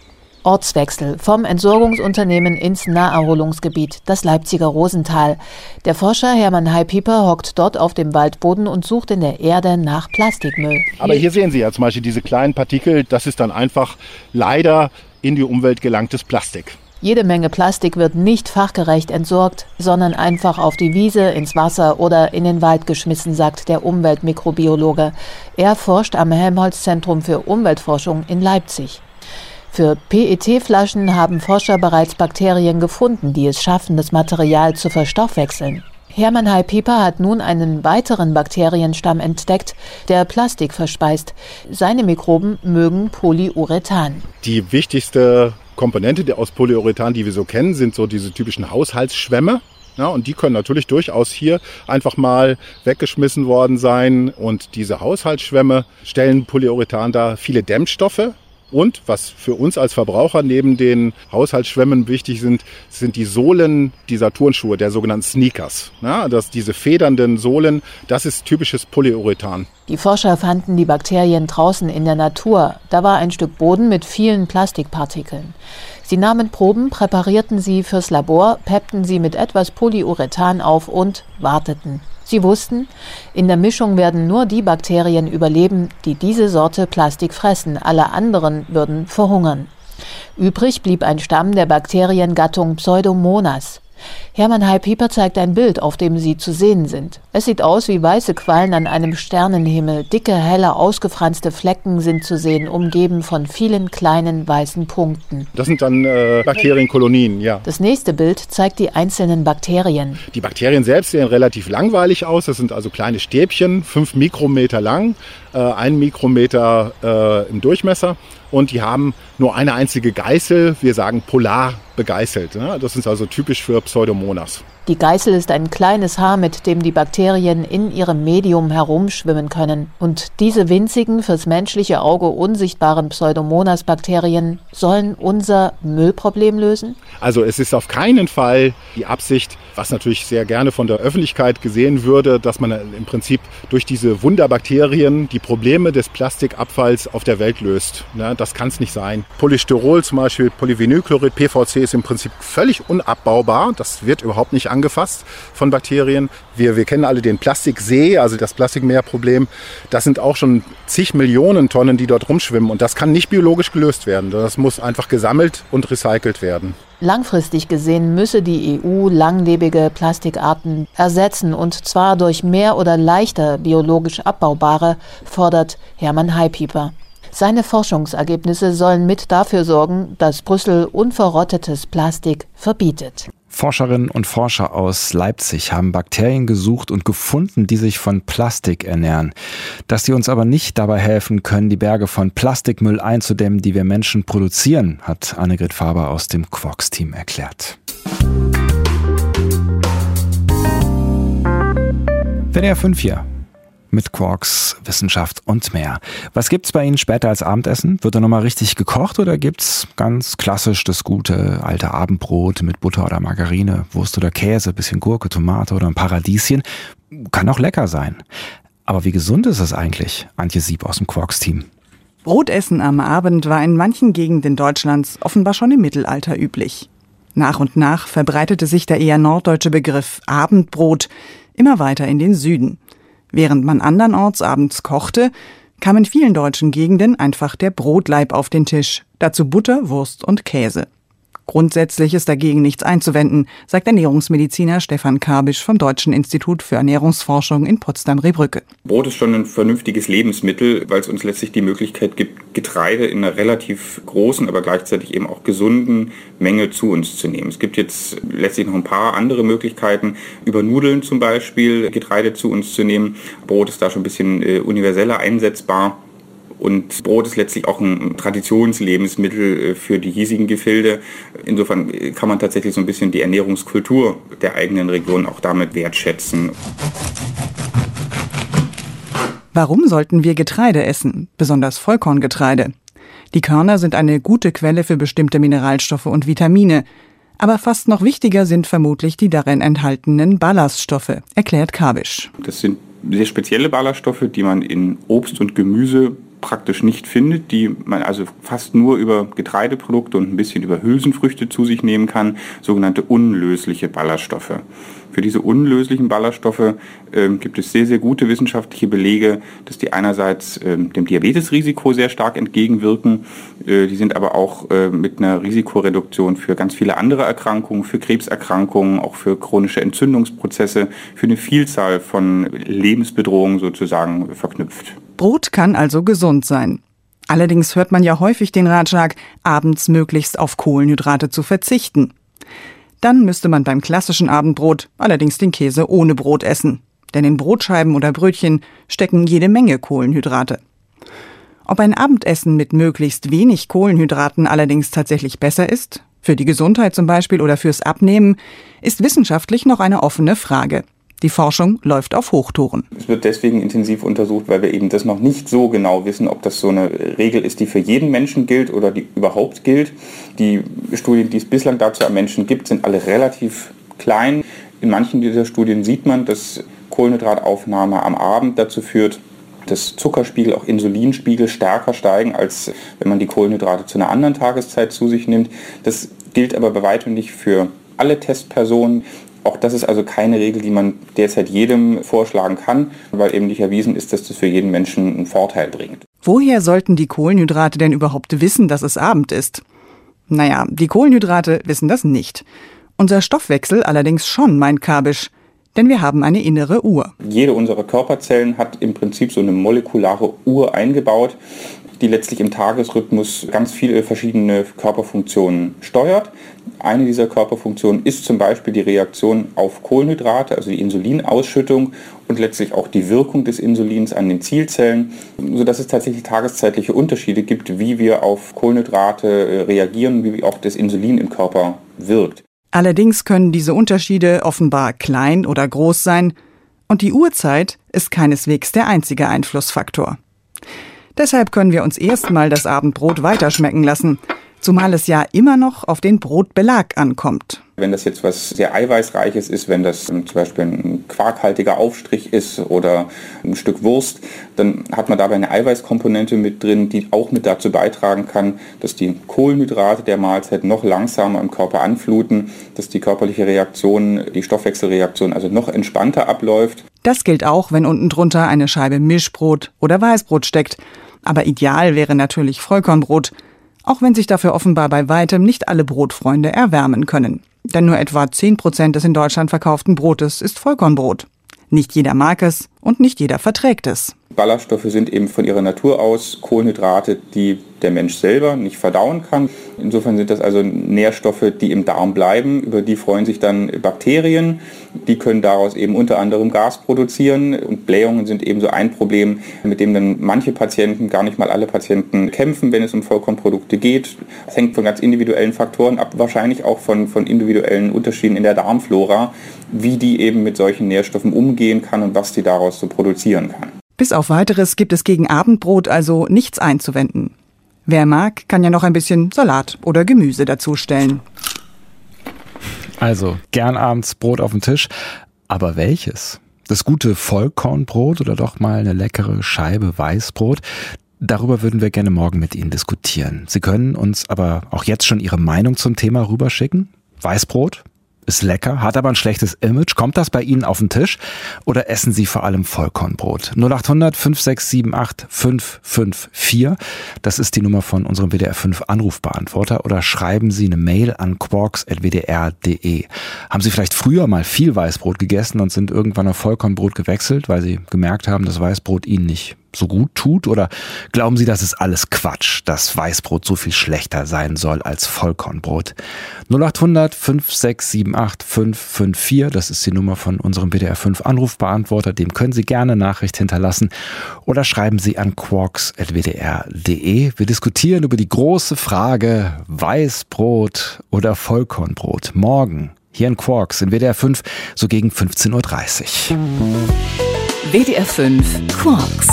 S11: Ortswechsel vom Entsorgungsunternehmen ins Naherholungsgebiet, das Leipziger Rosental. Der Forscher Hermann Heipieper hockt dort auf dem Waldboden und sucht in der Erde nach Plastikmüll.
S12: Aber hier sehen Sie ja zum Beispiel diese kleinen Partikel, das ist dann einfach leider in die Umwelt gelangtes Plastik.
S11: Jede Menge Plastik wird nicht fachgerecht entsorgt, sondern einfach auf die Wiese, ins Wasser oder in den Wald geschmissen, sagt der Umweltmikrobiologe. Er forscht am Helmholtz-Zentrum für Umweltforschung in Leipzig. Für PET-Flaschen haben Forscher bereits Bakterien gefunden, die es schaffen, das Material zu verstoffwechseln. Hermann Heipieper hat nun einen weiteren Bakterienstamm entdeckt, der Plastik verspeist. Seine Mikroben mögen Polyurethan.
S12: Die wichtigste Komponente aus Polyurethan, die wir so kennen, sind so diese typischen Haushaltsschwämme. Ja, und die können natürlich durchaus hier einfach mal weggeschmissen worden sein. Und diese Haushaltsschwämme stellen Polyurethan dar, viele Dämmstoffe. Und was für uns als Verbraucher neben den Haushaltsschwämmen wichtig sind die Sohlen dieser Turnschuhe, der sogenannten Sneakers. Ja, diese federnden Sohlen, das ist typisches Polyurethan.
S11: Die Forscher fanden die Bakterien draußen in der Natur. Da war ein Stück Boden mit vielen Plastikpartikeln. Sie nahmen Proben, präparierten sie fürs Labor, peppten sie mit etwas Polyurethan auf und warteten. Sie wussten, in der Mischung werden nur die Bakterien überleben, die diese Sorte Plastik fressen. Alle anderen würden verhungern. Übrig blieb ein Stamm der Bakteriengattung Pseudomonas. Hermann Heipieper zeigt ein Bild, auf dem sie zu sehen sind. Es sieht aus wie weiße Quallen an einem Sternenhimmel. Dicke, helle, ausgefranste Flecken sind zu sehen, umgeben von vielen kleinen weißen Punkten.
S12: Das sind dann Bakterienkolonien, ja.
S11: Das nächste Bild zeigt die einzelnen Bakterien.
S12: Die Bakterien selbst sehen relativ langweilig aus. Das sind also kleine Stäbchen, 5 Mikrometer lang, 1 Mikrometer im Durchmesser. Und die haben nur eine einzige Geißel, wir sagen polar begeißelt. Ne? Das ist also typisch für Pseudomonas.
S11: Die Geißel ist ein kleines Haar, mit dem die Bakterien in ihrem Medium herumschwimmen können. Und diese winzigen, fürs menschliche Auge unsichtbaren Pseudomonas-Bakterien sollen unser Müllproblem lösen?
S12: Also es ist auf keinen Fall die Absicht, was natürlich sehr gerne von der Öffentlichkeit gesehen würde, dass man im Prinzip durch diese Wunderbakterien die Probleme des Plastikabfalls auf der Welt löst. Ne, das kann es nicht sein. Polystyrol zum Beispiel, Polyvinylchlorid, PVC ist im Prinzip völlig unabbaubar. Das wird überhaupt nicht angefasst von Bakterien. Wir kennen alle den Plastiksee, also das Plastikmeerproblem. Das sind auch schon zig Millionen Tonnen, die dort rumschwimmen. Und das kann nicht biologisch gelöst werden. Das muss einfach gesammelt und recycelt werden.
S11: Langfristig gesehen müsse die EU langlebige Plastikarten ersetzen, und zwar durch mehr oder leichter biologisch abbaubare, fordert Hermann Heipieper. Seine Forschungsergebnisse sollen mit dafür sorgen, dass Brüssel unverrottetes Plastik verbietet.
S2: Forscherinnen und Forscher aus Leipzig haben Bakterien gesucht und gefunden, die sich von Plastik ernähren. Dass sie uns aber nicht dabei helfen können, die Berge von Plastikmüll einzudämmen, die wir Menschen produzieren, hat Annegret Faber aus dem Quarks-Team erklärt. WDR 5 hier. Mit Quarks, Wissenschaft und mehr. Was gibt's bei Ihnen später als Abendessen? Wird da nochmal richtig gekocht oder gibt's ganz klassisch das gute alte Abendbrot mit Butter oder Margarine, Wurst oder Käse, bisschen Gurke, Tomate oder ein Paradieschen? Kann auch lecker sein. Aber wie gesund ist es eigentlich? Antje Sieb aus dem Quarks-Team.
S13: Brotessen am Abend war in manchen Gegenden Deutschlands offenbar schon im Mittelalter üblich. Nach und nach verbreitete sich der eher norddeutsche Begriff Abendbrot immer weiter in den Süden. Während man andernorts abends kochte, kam in vielen deutschen Gegenden einfach der Brotlaib auf den Tisch, dazu Butter, Wurst und Käse. Grundsätzlich ist dagegen nichts einzuwenden, sagt Ernährungsmediziner Stefan Kabisch vom Deutschen Institut für Ernährungsforschung in Potsdam-Rehbrücke.
S14: Brot ist schon ein vernünftiges Lebensmittel, weil es uns letztlich die Möglichkeit gibt, Getreide in einer relativ großen, aber gleichzeitig eben auch gesunden Menge zu uns zu nehmen. Es gibt jetzt letztlich noch ein paar andere Möglichkeiten, über Nudeln zum Beispiel Getreide zu uns zu nehmen. Brot ist da schon ein bisschen universeller einsetzbar. Und Brot ist letztlich auch ein Traditionslebensmittel für die hiesigen Gefilde. Insofern kann man tatsächlich so ein bisschen die Ernährungskultur der eigenen Region auch damit wertschätzen.
S13: Warum sollten wir Getreide essen, besonders Vollkorngetreide? Die Körner sind eine gute Quelle für bestimmte Mineralstoffe und Vitamine. Aber fast noch wichtiger sind vermutlich die darin enthaltenen Ballaststoffe, erklärt Kabisch.
S14: Das sind sehr spezielle Ballaststoffe, die man in Obst und Gemüse praktisch nicht findet, die man also fast nur über Getreideprodukte und ein bisschen über Hülsenfrüchte zu sich nehmen kann, sogenannte unlösliche Ballaststoffe. Für diese unlöslichen Ballaststoffe gibt es sehr, sehr gute wissenschaftliche Belege, dass die einerseits dem Diabetesrisiko sehr stark entgegenwirken, die sind aber auch mit einer Risikoreduktion für ganz viele andere Erkrankungen, für Krebserkrankungen, auch für chronische Entzündungsprozesse, für eine Vielzahl von Lebensbedrohungen sozusagen verknüpft.
S13: Brot kann also gesund sein. Allerdings hört man ja häufig den Ratschlag, abends möglichst auf Kohlenhydrate zu verzichten. Dann müsste man beim klassischen Abendbrot allerdings den Käse ohne Brot essen. Denn in Brotscheiben oder Brötchen stecken jede Menge Kohlenhydrate. Ob ein Abendessen mit möglichst wenig Kohlenhydraten allerdings tatsächlich besser ist, für die Gesundheit zum Beispiel oder fürs Abnehmen, ist wissenschaftlich noch eine offene Frage. Die Forschung läuft auf Hochtouren.
S14: Es wird deswegen intensiv untersucht, weil wir eben das noch nicht so genau wissen, ob das so eine Regel ist, die für jeden Menschen gilt oder die überhaupt gilt. Die Studien, die es bislang dazu am Menschen gibt, sind alle relativ klein. In manchen dieser Studien sieht man, dass Kohlenhydrataufnahme am Abend dazu führt, dass Zuckerspiegel, auch Insulinspiegel stärker steigen, als wenn man die Kohlenhydrate zu einer anderen Tageszeit zu sich nimmt. Das gilt aber bei weitem nicht für alle Testpersonen. Auch das ist also keine Regel, die man derzeit jedem vorschlagen kann, weil eben nicht erwiesen ist, dass das für jeden Menschen einen Vorteil bringt.
S13: Woher sollten die Kohlenhydrate denn überhaupt wissen, dass es Abend ist? Naja, die Kohlenhydrate wissen das nicht. Unser Stoffwechsel allerdings schon, meint Kabisch. Denn wir haben eine innere Uhr.
S14: Jede unserer Körperzellen hat im Prinzip so eine molekulare Uhr eingebaut, die letztlich im Tagesrhythmus ganz viele verschiedene Körperfunktionen steuert. Eine dieser Körperfunktionen ist zum Beispiel die Reaktion auf Kohlenhydrate, also die Insulinausschüttung und letztlich auch die Wirkung des Insulins an den Zielzellen, sodass es tatsächlich tageszeitliche Unterschiede gibt, wie wir auf Kohlenhydrate reagieren, wie auch das Insulin im Körper wirkt.
S13: Allerdings können diese Unterschiede offenbar klein oder groß sein und die Uhrzeit ist keineswegs der einzige Einflussfaktor. Deshalb können wir uns erstmal das Abendbrot weiterschmecken lassen, zumal es ja immer noch auf den Brotbelag ankommt.
S14: Wenn das jetzt was sehr Eiweißreiches ist, wenn das zum Beispiel ein quarkhaltiger Aufstrich ist oder ein Stück Wurst, dann hat man dabei eine Eiweißkomponente mit drin, die auch mit dazu beitragen kann, dass die Kohlenhydrate der Mahlzeit noch langsamer im Körper anfluten, dass die körperliche Reaktion, die Stoffwechselreaktion also noch entspannter abläuft.
S13: Das gilt auch, wenn unten drunter eine Scheibe Mischbrot oder Weißbrot steckt. Aber ideal wäre natürlich Vollkornbrot, auch wenn sich dafür offenbar bei weitem nicht alle Brotfreunde erwärmen können. Denn nur etwa 10% des in Deutschland verkauften Brotes ist Vollkornbrot. Nicht jeder mag es und nicht jeder verträgt es.
S14: Ballaststoffe sind eben von ihrer Natur aus Kohlenhydrate, die der Mensch selber nicht verdauen kann. Insofern sind das also Nährstoffe, die im Darm bleiben. Über die freuen sich dann Bakterien. Die können daraus eben unter anderem Gas produzieren. Und Blähungen sind eben so ein Problem, mit dem dann manche Patienten, gar nicht mal alle Patienten, kämpfen, wenn es um Vollkornprodukte geht. Das hängt von ganz individuellen Faktoren ab, wahrscheinlich auch von individuellen Unterschieden in der Darmflora, wie die eben mit solchen Nährstoffen umgehen kann und was die daraus so produzieren kann.
S13: Bis auf Weiteres gibt es gegen Abendbrot also nichts einzuwenden. Wer mag, kann ja noch ein bisschen Salat oder Gemüse dazustellen.
S2: Also, gern abends Brot auf dem Tisch. Aber welches? Das gute Vollkornbrot oder doch mal eine leckere Scheibe Weißbrot? Darüber würden wir gerne morgen mit Ihnen diskutieren. Sie können uns aber auch jetzt schon Ihre Meinung zum Thema rüberschicken. Weißbrot? Ist lecker, hat aber ein schlechtes Image. Kommt das bei Ihnen auf den Tisch? Oder essen Sie vor allem Vollkornbrot? 0800 5678 554. Das ist die Nummer von unserem WDR 5 Anrufbeantworter. Oder schreiben Sie eine Mail an quarks@wdr.de. Haben Sie vielleicht früher mal viel Weißbrot gegessen und sind irgendwann auf Vollkornbrot gewechselt, weil Sie gemerkt haben, dass Weißbrot Ihnen nicht so gut tut? Oder glauben Sie, das ist alles Quatsch, dass Weißbrot so viel schlechter sein soll als Vollkornbrot? 0800 5678 554, das ist die Nummer von unserem WDR 5 Anrufbeantworter, dem können Sie gerne Nachricht hinterlassen oder schreiben Sie an quarks@wdr.de. Wir diskutieren über die große Frage Weißbrot oder Vollkornbrot morgen hier in Quarks in WDR 5 so gegen 15:30 Uhr.
S1: WDR 5 Quarks.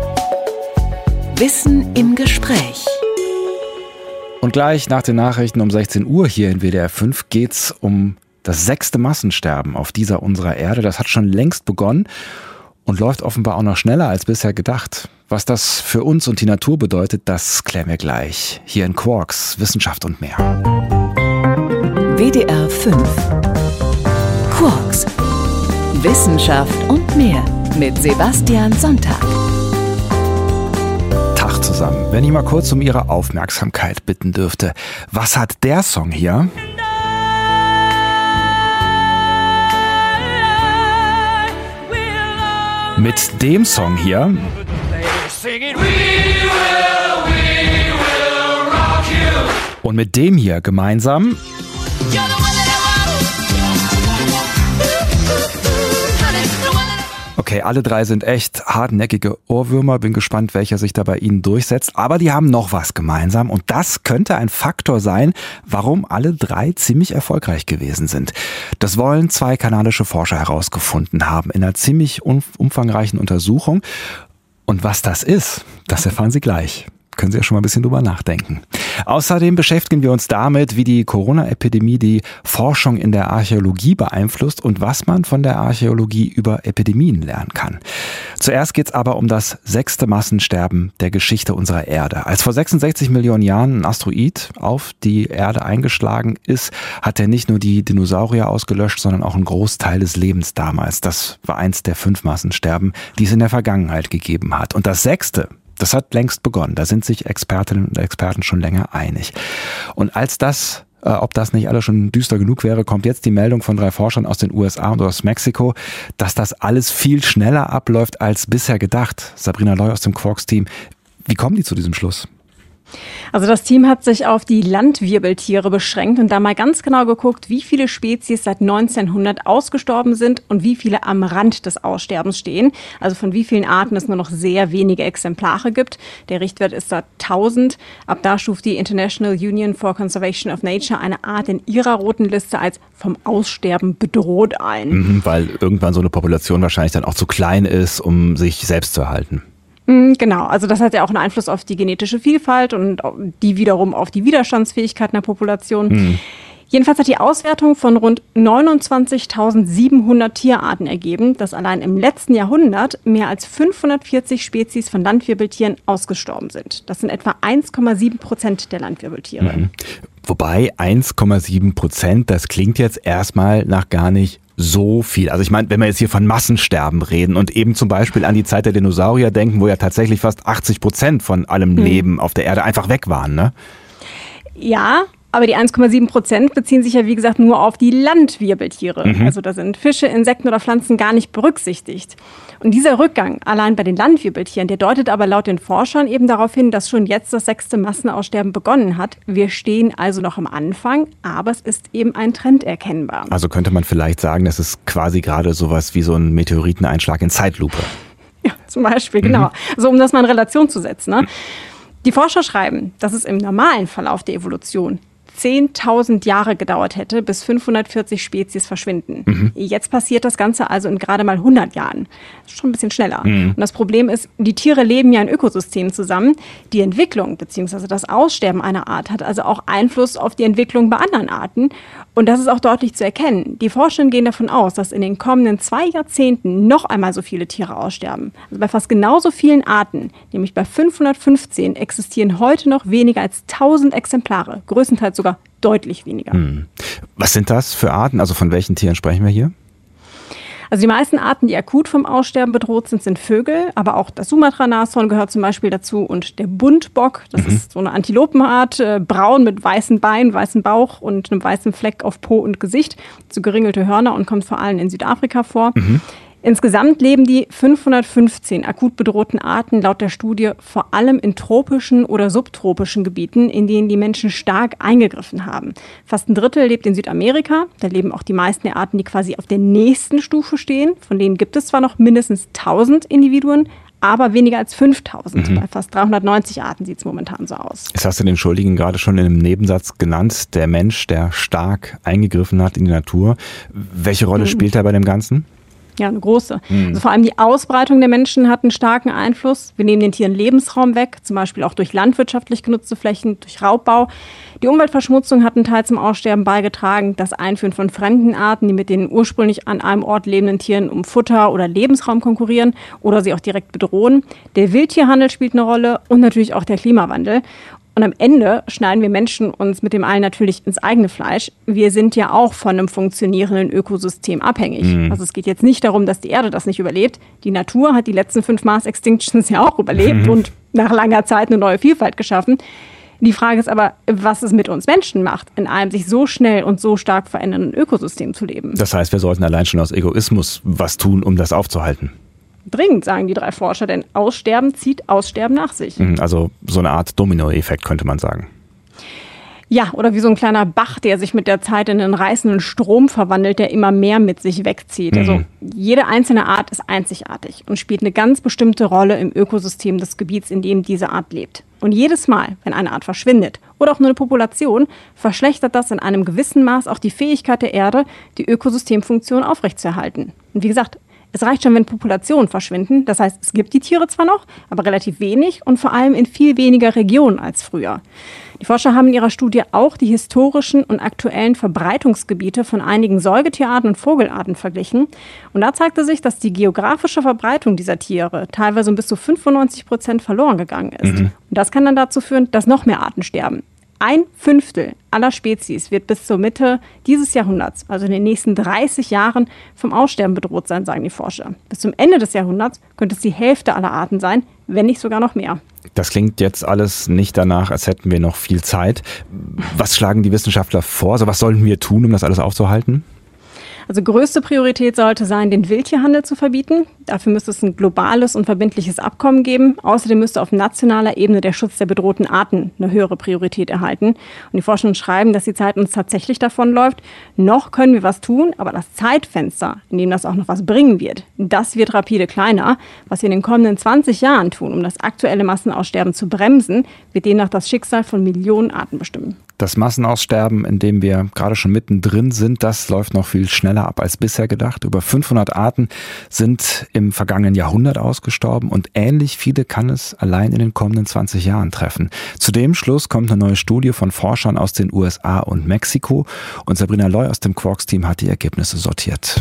S1: Wissen im Gespräch.
S2: Und gleich nach den Nachrichten um 16 Uhr hier in WDR 5 geht's um das 6. Massensterben auf dieser unserer Erde. Das hat schon längst begonnen. und läuft offenbar auch noch schneller als bisher gedacht. Was das für uns und die Natur bedeutet, das klären wir gleich. Hier in Quarks, Wissenschaft und mehr.
S1: WDR 5 Quarks, Wissenschaft und mehr mit Sebastian Sonntag.
S2: Tag zusammen. Wenn ich mal kurz um Ihre Aufmerksamkeit bitten dürfte. Was hat der Song hier mit dem Song hier und mit dem hier gemeinsam? Okay, alle drei sind echt hartnäckige Ohrwürmer. Bin gespannt, welcher sich da bei Ihnen durchsetzt. Aber die haben noch was gemeinsam und das könnte ein Faktor sein, warum alle drei ziemlich erfolgreich gewesen sind. Das wollen 2 kanadische Forscher herausgefunden haben in einer ziemlich umfangreichen Untersuchung. Und was das ist, das erfahren Sie gleich. Können Sie ja schon mal ein bisschen drüber nachdenken. Außerdem beschäftigen wir uns damit, wie die Corona-Epidemie die Forschung in der Archäologie beeinflusst und was man von der Archäologie über Epidemien lernen kann. Zuerst geht's aber um das 6. Massensterben der Geschichte unserer Erde. Als vor 66 Millionen Jahren ein Asteroid auf die Erde eingeschlagen ist, hat er nicht nur die Dinosaurier ausgelöscht, sondern auch einen Großteil des Lebens damals. Das war eins der 5 Massensterben, die es in der Vergangenheit gegeben hat. Und das 6., das hat längst begonnen. Da sind sich Expertinnen und Experten schon länger einig. Und ob das nicht alles schon düster genug wäre, kommt jetzt die Meldung von 3 Forschern aus den USA und aus Mexiko, dass das alles viel schneller abläuft als bisher gedacht. Sabrina Loy aus dem Quarks-Team. Wie kommen die zu diesem Schluss?
S15: Also das Team hat sich auf die Landwirbeltiere beschränkt und da mal ganz genau geguckt, wie viele Spezies seit 1900 ausgestorben sind und wie viele am Rand des Aussterbens stehen. Also von wie vielen Arten es nur noch sehr wenige Exemplare gibt. Der Richtwert ist da 1000. Ab da stuft die International Union for Conservation of Nature eine Art in ihrer roten Liste als vom Aussterben bedroht ein.
S2: Weil irgendwann so eine Population wahrscheinlich dann auch zu klein ist, um sich selbst zu erhalten.
S15: Genau, also das hat ja auch einen Einfluss auf die genetische Vielfalt und die wiederum auf die Widerstandsfähigkeit einer Population. Jedenfalls hat die Auswertung von rund 29.700 Tierarten ergeben, dass allein im letzten Jahrhundert mehr als 540 Spezies von Landwirbeltieren ausgestorben sind. Das sind etwa 1,7% der Landwirbeltiere.
S2: Wobei 1,7%, das klingt jetzt erstmal nach gar nicht so viel. Also ich meine, wenn wir jetzt hier von Massensterben reden und eben zum Beispiel an die Zeit der Dinosaurier denken, wo ja tatsächlich fast 80% von allem Leben auf der Erde einfach weg waren, ne?
S15: Ja, aber die 1,7% beziehen sich ja, wie gesagt, nur auf die Landwirbeltiere. Also da sind Fische, Insekten oder Pflanzen gar nicht berücksichtigt. Und dieser Rückgang allein bei den Landwirbeltieren, der deutet aber laut den Forschern eben darauf hin, dass schon jetzt das 6. Massenaussterben begonnen hat. Wir stehen also noch am Anfang, aber es ist eben ein Trend erkennbar.
S2: Also könnte man vielleicht sagen, das ist quasi gerade sowas wie so ein Meteoriteneinschlag in Zeitlupe.
S15: Ja, zum Beispiel, genau. Also um das mal in Relation zu setzen, ne? Die Forscher schreiben, dass es im normalen Verlauf der Evolution 10.000 Jahre gedauert hätte, bis 540 Spezies verschwinden. Jetzt passiert das Ganze also in gerade mal 100 Jahren. Das ist schon ein bisschen schneller. Und das Problem ist, die Tiere leben ja in Ökosystemen zusammen. Die Entwicklung bzw. das Aussterben einer Art hat also auch Einfluss auf die Entwicklung bei anderen Arten. Und das ist auch deutlich zu erkennen. Die Forscher gehen davon aus, dass in den kommenden 2 Jahrzehnten noch einmal so viele Tiere aussterben. Also bei fast genauso vielen Arten, nämlich bei 515, existieren heute noch weniger als 1000 Exemplare, größtenteils sogar deutlich weniger.
S2: Was sind das für Arten? Also von welchen Tieren sprechen wir hier?
S15: Also die meisten Arten, die akut vom Aussterben bedroht sind, sind Vögel, aber auch das Sumatra-Nashorn gehört zum Beispiel dazu und der Buntbock, das ist so eine Antilopenart, braun mit weißen Beinen, weißem Bauch und einem weißen Fleck auf Po und Gesicht, so geringelte Hörner und kommt vor allem in Südafrika vor. Insgesamt leben die 515 akut bedrohten Arten laut der Studie vor allem in tropischen oder subtropischen Gebieten, in denen die Menschen stark eingegriffen haben. Fast ein Drittel lebt in Südamerika. Da leben auch die meisten der Arten, die quasi auf der nächsten Stufe stehen. Von denen gibt es zwar noch mindestens 1000 Individuen, aber weniger als 5000. Bei fast 390 Arten sieht es momentan so aus.
S2: Jetzt hast du den Schuldigen gerade schon in einem Nebensatz genannt, der Mensch, der stark eingegriffen hat in die Natur. Welche Rolle spielt er bei dem Ganzen?
S15: Ja, eine große. Also vor allem die Ausbreitung der Menschen hat einen starken Einfluss. Wir nehmen den Tieren Lebensraum weg, zum Beispiel auch durch landwirtschaftlich genutzte Flächen, durch Raubbau. Die Umweltverschmutzung hat einen Teil zum Aussterben beigetragen. Das Einführen von fremden Arten, die mit den ursprünglich an einem Ort lebenden Tieren um Futter oder Lebensraum konkurrieren oder sie auch direkt bedrohen. Der Wildtierhandel spielt eine Rolle und natürlich auch der Klimawandel. Und am Ende schneiden wir Menschen uns mit dem Allen natürlich ins eigene Fleisch. Wir sind ja auch von einem funktionierenden Ökosystem abhängig. Also es geht jetzt nicht darum, dass die Erde das nicht überlebt. Die Natur hat die letzten 5 Mass-Extinctions ja auch überlebt und nach langer Zeit eine neue Vielfalt geschaffen. Die Frage ist aber, was es mit uns Menschen macht, in einem sich so schnell und so stark verändernden Ökosystem zu leben.
S2: Das heißt, wir sollten allein schon aus Egoismus was tun, um das aufzuhalten.
S15: Dringend, sagen die 3 Forscher, denn Aussterben zieht Aussterben nach sich.
S2: Also so eine Art Dominoeffekt, könnte man sagen.
S15: Ja, oder wie so ein kleiner Bach, der sich mit der Zeit in einen reißenden Strom verwandelt, der immer mehr mit sich wegzieht. Also jede einzelne Art ist einzigartig und spielt eine ganz bestimmte Rolle im Ökosystem des Gebiets, in dem diese Art lebt. Und jedes Mal, wenn eine Art verschwindet oder auch nur eine Population, verschlechtert das in einem gewissen Maß auch die Fähigkeit der Erde, die Ökosystemfunktion aufrechtzuerhalten. Und wie gesagt, es reicht schon, wenn Populationen verschwinden. Das heißt, es gibt die Tiere zwar noch, aber relativ wenig und vor allem in viel weniger Regionen als früher. Die Forscher haben in ihrer Studie auch die historischen und aktuellen Verbreitungsgebiete von einigen Säugetierarten und Vogelarten verglichen. Und da zeigte sich, dass die geografische Verbreitung dieser Tiere teilweise um bis zu 95% verloren gegangen ist. Und das kann dann dazu führen, dass noch mehr Arten sterben. 1/5 aller Spezies wird bis zur Mitte dieses Jahrhunderts, also in den nächsten 30 Jahren, vom Aussterben bedroht sein, sagen die Forscher. Bis zum Ende des Jahrhunderts könnte es die Hälfte aller Arten sein, wenn nicht sogar noch mehr.
S2: Das klingt jetzt alles nicht danach, als hätten wir noch viel Zeit. Was schlagen die Wissenschaftler vor? Also was sollten wir tun, um das alles aufzuhalten?
S15: Also größte Priorität sollte sein, den Wildtierhandel zu verbieten. Dafür müsste es ein globales und verbindliches Abkommen geben. Außerdem müsste auf nationaler Ebene der Schutz der bedrohten Arten eine höhere Priorität erhalten. Und die Forscher schreiben, dass die Zeit uns tatsächlich davonläuft. Noch können wir was tun, aber das Zeitfenster, in dem das auch noch was bringen wird, das wird rapide kleiner. Was wir in den kommenden 20 Jahren tun, um das aktuelle Massenaussterben zu bremsen, wird demnach das Schicksal von Millionen Arten bestimmen.
S2: Das Massenaussterben, in dem wir gerade schon mittendrin sind, das läuft noch viel schneller ab als bisher gedacht. Über 500 Arten sind im vergangenen Jahrhundert ausgestorben und ähnlich viele kann es allein in den kommenden 20 Jahren treffen. Zu dem Schluss kommt eine neue Studie von Forschern aus den USA und Mexiko und Sabrina Loy aus dem Quarks-Team hat die Ergebnisse sortiert.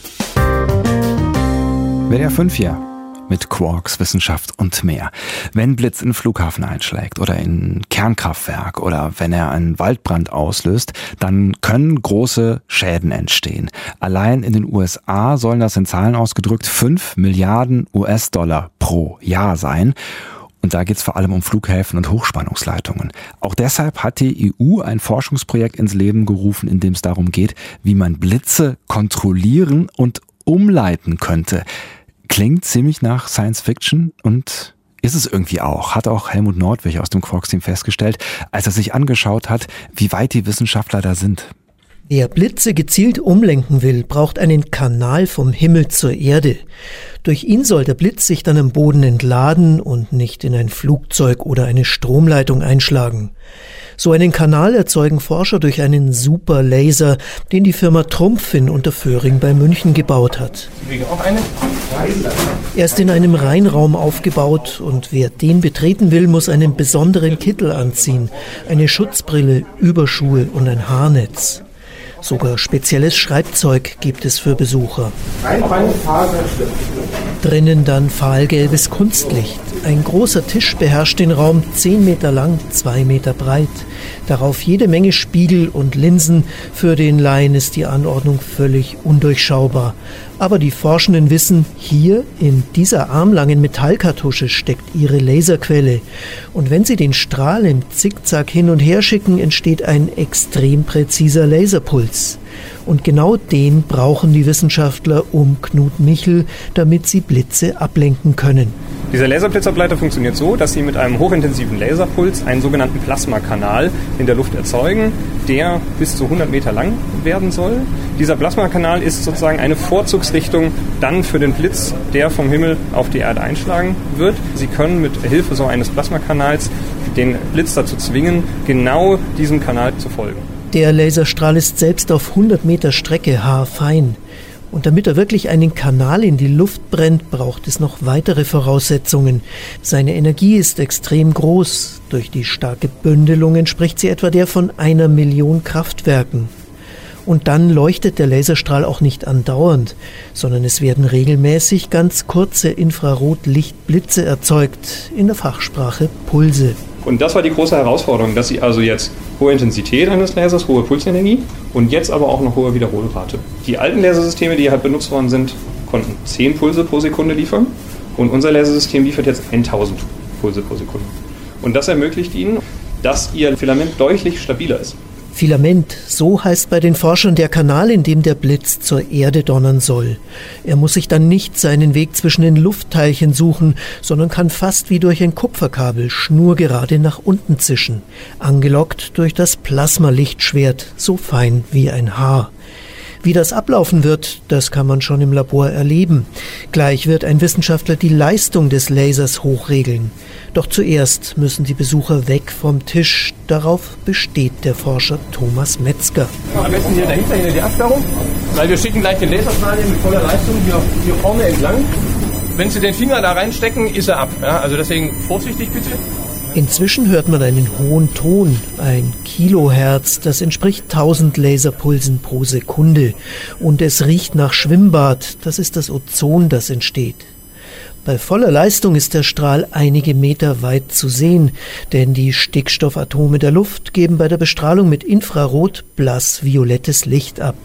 S2: WDR 5 hier. Mit Quarks, Wissenschaft und mehr. Wenn Blitz in einen Flughafen einschlägt oder in ein Kernkraftwerk oder wenn er einen Waldbrand auslöst, dann können große Schäden entstehen. Allein in den USA sollen das in Zahlen ausgedrückt 5 Milliarden US-Dollar pro Jahr sein. Und da geht es vor allem um Flughäfen und Hochspannungsleitungen. Auch deshalb hat die EU ein Forschungsprojekt ins Leben gerufen, in dem es darum geht, wie man Blitze kontrollieren und umleiten könnte. Klingt ziemlich nach Science Fiction und ist es irgendwie auch, hat auch Helmut Nordwig aus dem Quarks-Team festgestellt, als er sich angeschaut hat, wie weit die Wissenschaftler da sind.
S16: Wer Blitze gezielt umlenken will, braucht einen Kanal vom Himmel zur Erde. Durch ihn soll der Blitz sich dann am Boden entladen und nicht in ein Flugzeug oder eine Stromleitung einschlagen. So einen Kanal erzeugen Forscher durch einen Superlaser, den die Firma Trumpf in Unterföhring bei München gebaut hat. Er ist in einem Reinraum aufgebaut und wer den betreten will, muss einen besonderen Kittel anziehen, eine Schutzbrille, Überschuhe und ein Haarnetz. Sogar spezielles Schreibzeug gibt es für Besucher. Drinnen dann fahlgelbes Kunstlicht. Ein großer Tisch beherrscht den Raum, 10 Meter lang, 2 Meter breit. Darauf jede Menge Spiegel und Linsen. Für den Laien ist die Anordnung völlig undurchschaubar. Aber die Forschenden wissen, hier in dieser armlangen Metallkartusche steckt ihre Laserquelle. Und wenn sie den Strahl im Zickzack hin und her schicken, entsteht ein extrem präziser Laserpuls. Und genau den brauchen die Wissenschaftler um Knut Michel, damit sie Blitze ablenken können.
S17: Dieser Laserblitzableiter funktioniert so, dass sie mit einem hochintensiven Laserpuls einen sogenannten Plasmakanal in der Luft erzeugen, der bis zu 100 Meter lang werden soll. Dieser Plasmakanal ist sozusagen eine Vorzugsrichtung dann für den Blitz, der vom Himmel auf die Erde einschlagen wird. Sie können mit Hilfe so eines Plasmakanals den Blitz dazu zwingen, genau diesem Kanal zu folgen.
S16: Der Laserstrahl ist selbst auf 100 Meter Strecke haarfein. Und damit er wirklich einen Kanal in die Luft brennt, braucht es noch weitere Voraussetzungen. Seine Energie ist extrem groß. Durch die starke Bündelung entspricht sie etwa der von 1 Million Kraftwerken. Und dann leuchtet der Laserstrahl auch nicht andauernd, sondern es werden regelmäßig ganz kurze Infrarotlichtblitze erzeugt, in der Fachsprache Pulse.
S17: Und das war die große Herausforderung, dass Sie also jetzt hohe Intensität eines Lasers, hohe Pulsenergie und jetzt aber auch noch hohe Wiederholrate. Die alten Lasersysteme, die halt benutzt worden sind, konnten 10 Pulse pro Sekunde liefern und unser Lasersystem liefert jetzt 1000 Pulse pro Sekunde. Und das ermöglicht Ihnen, dass Ihr Filament deutlich stabiler ist.
S16: Filament, so heißt bei den Forschern der Kanal, in dem der Blitz zur Erde donnern soll. Er muss sich dann nicht seinen Weg zwischen den Luftteilchen suchen, sondern kann fast wie durch ein Kupferkabel schnurgerade nach unten zischen, angelockt durch das Plasmalichtschwert, so fein wie ein Haar. Wie das ablaufen wird, das kann man schon im Labor erleben. Gleich wird ein Wissenschaftler die Leistung des Lasers hochregeln. Doch zuerst müssen die Besucher weg vom Tisch. Darauf besteht der Forscher Thomas Metzger.
S18: Am besten hier dahinter, hinter die Absperrung, weil wir schicken gleich den Laserstrahl mit voller Leistung hier vorne entlang. Wenn Sie den Finger da reinstecken, ist er ab. Ja, also deswegen vorsichtig bitte.
S16: Inzwischen hört man einen hohen Ton, ein Kilohertz, das entspricht 1000 Laserpulsen pro Sekunde. Und es riecht nach Schwimmbad, das ist das Ozon, das entsteht. Bei voller Leistung ist der Strahl einige Meter weit zu sehen, denn die Stickstoffatome der Luft geben bei der Bestrahlung mit Infrarot blass-violettes Licht ab.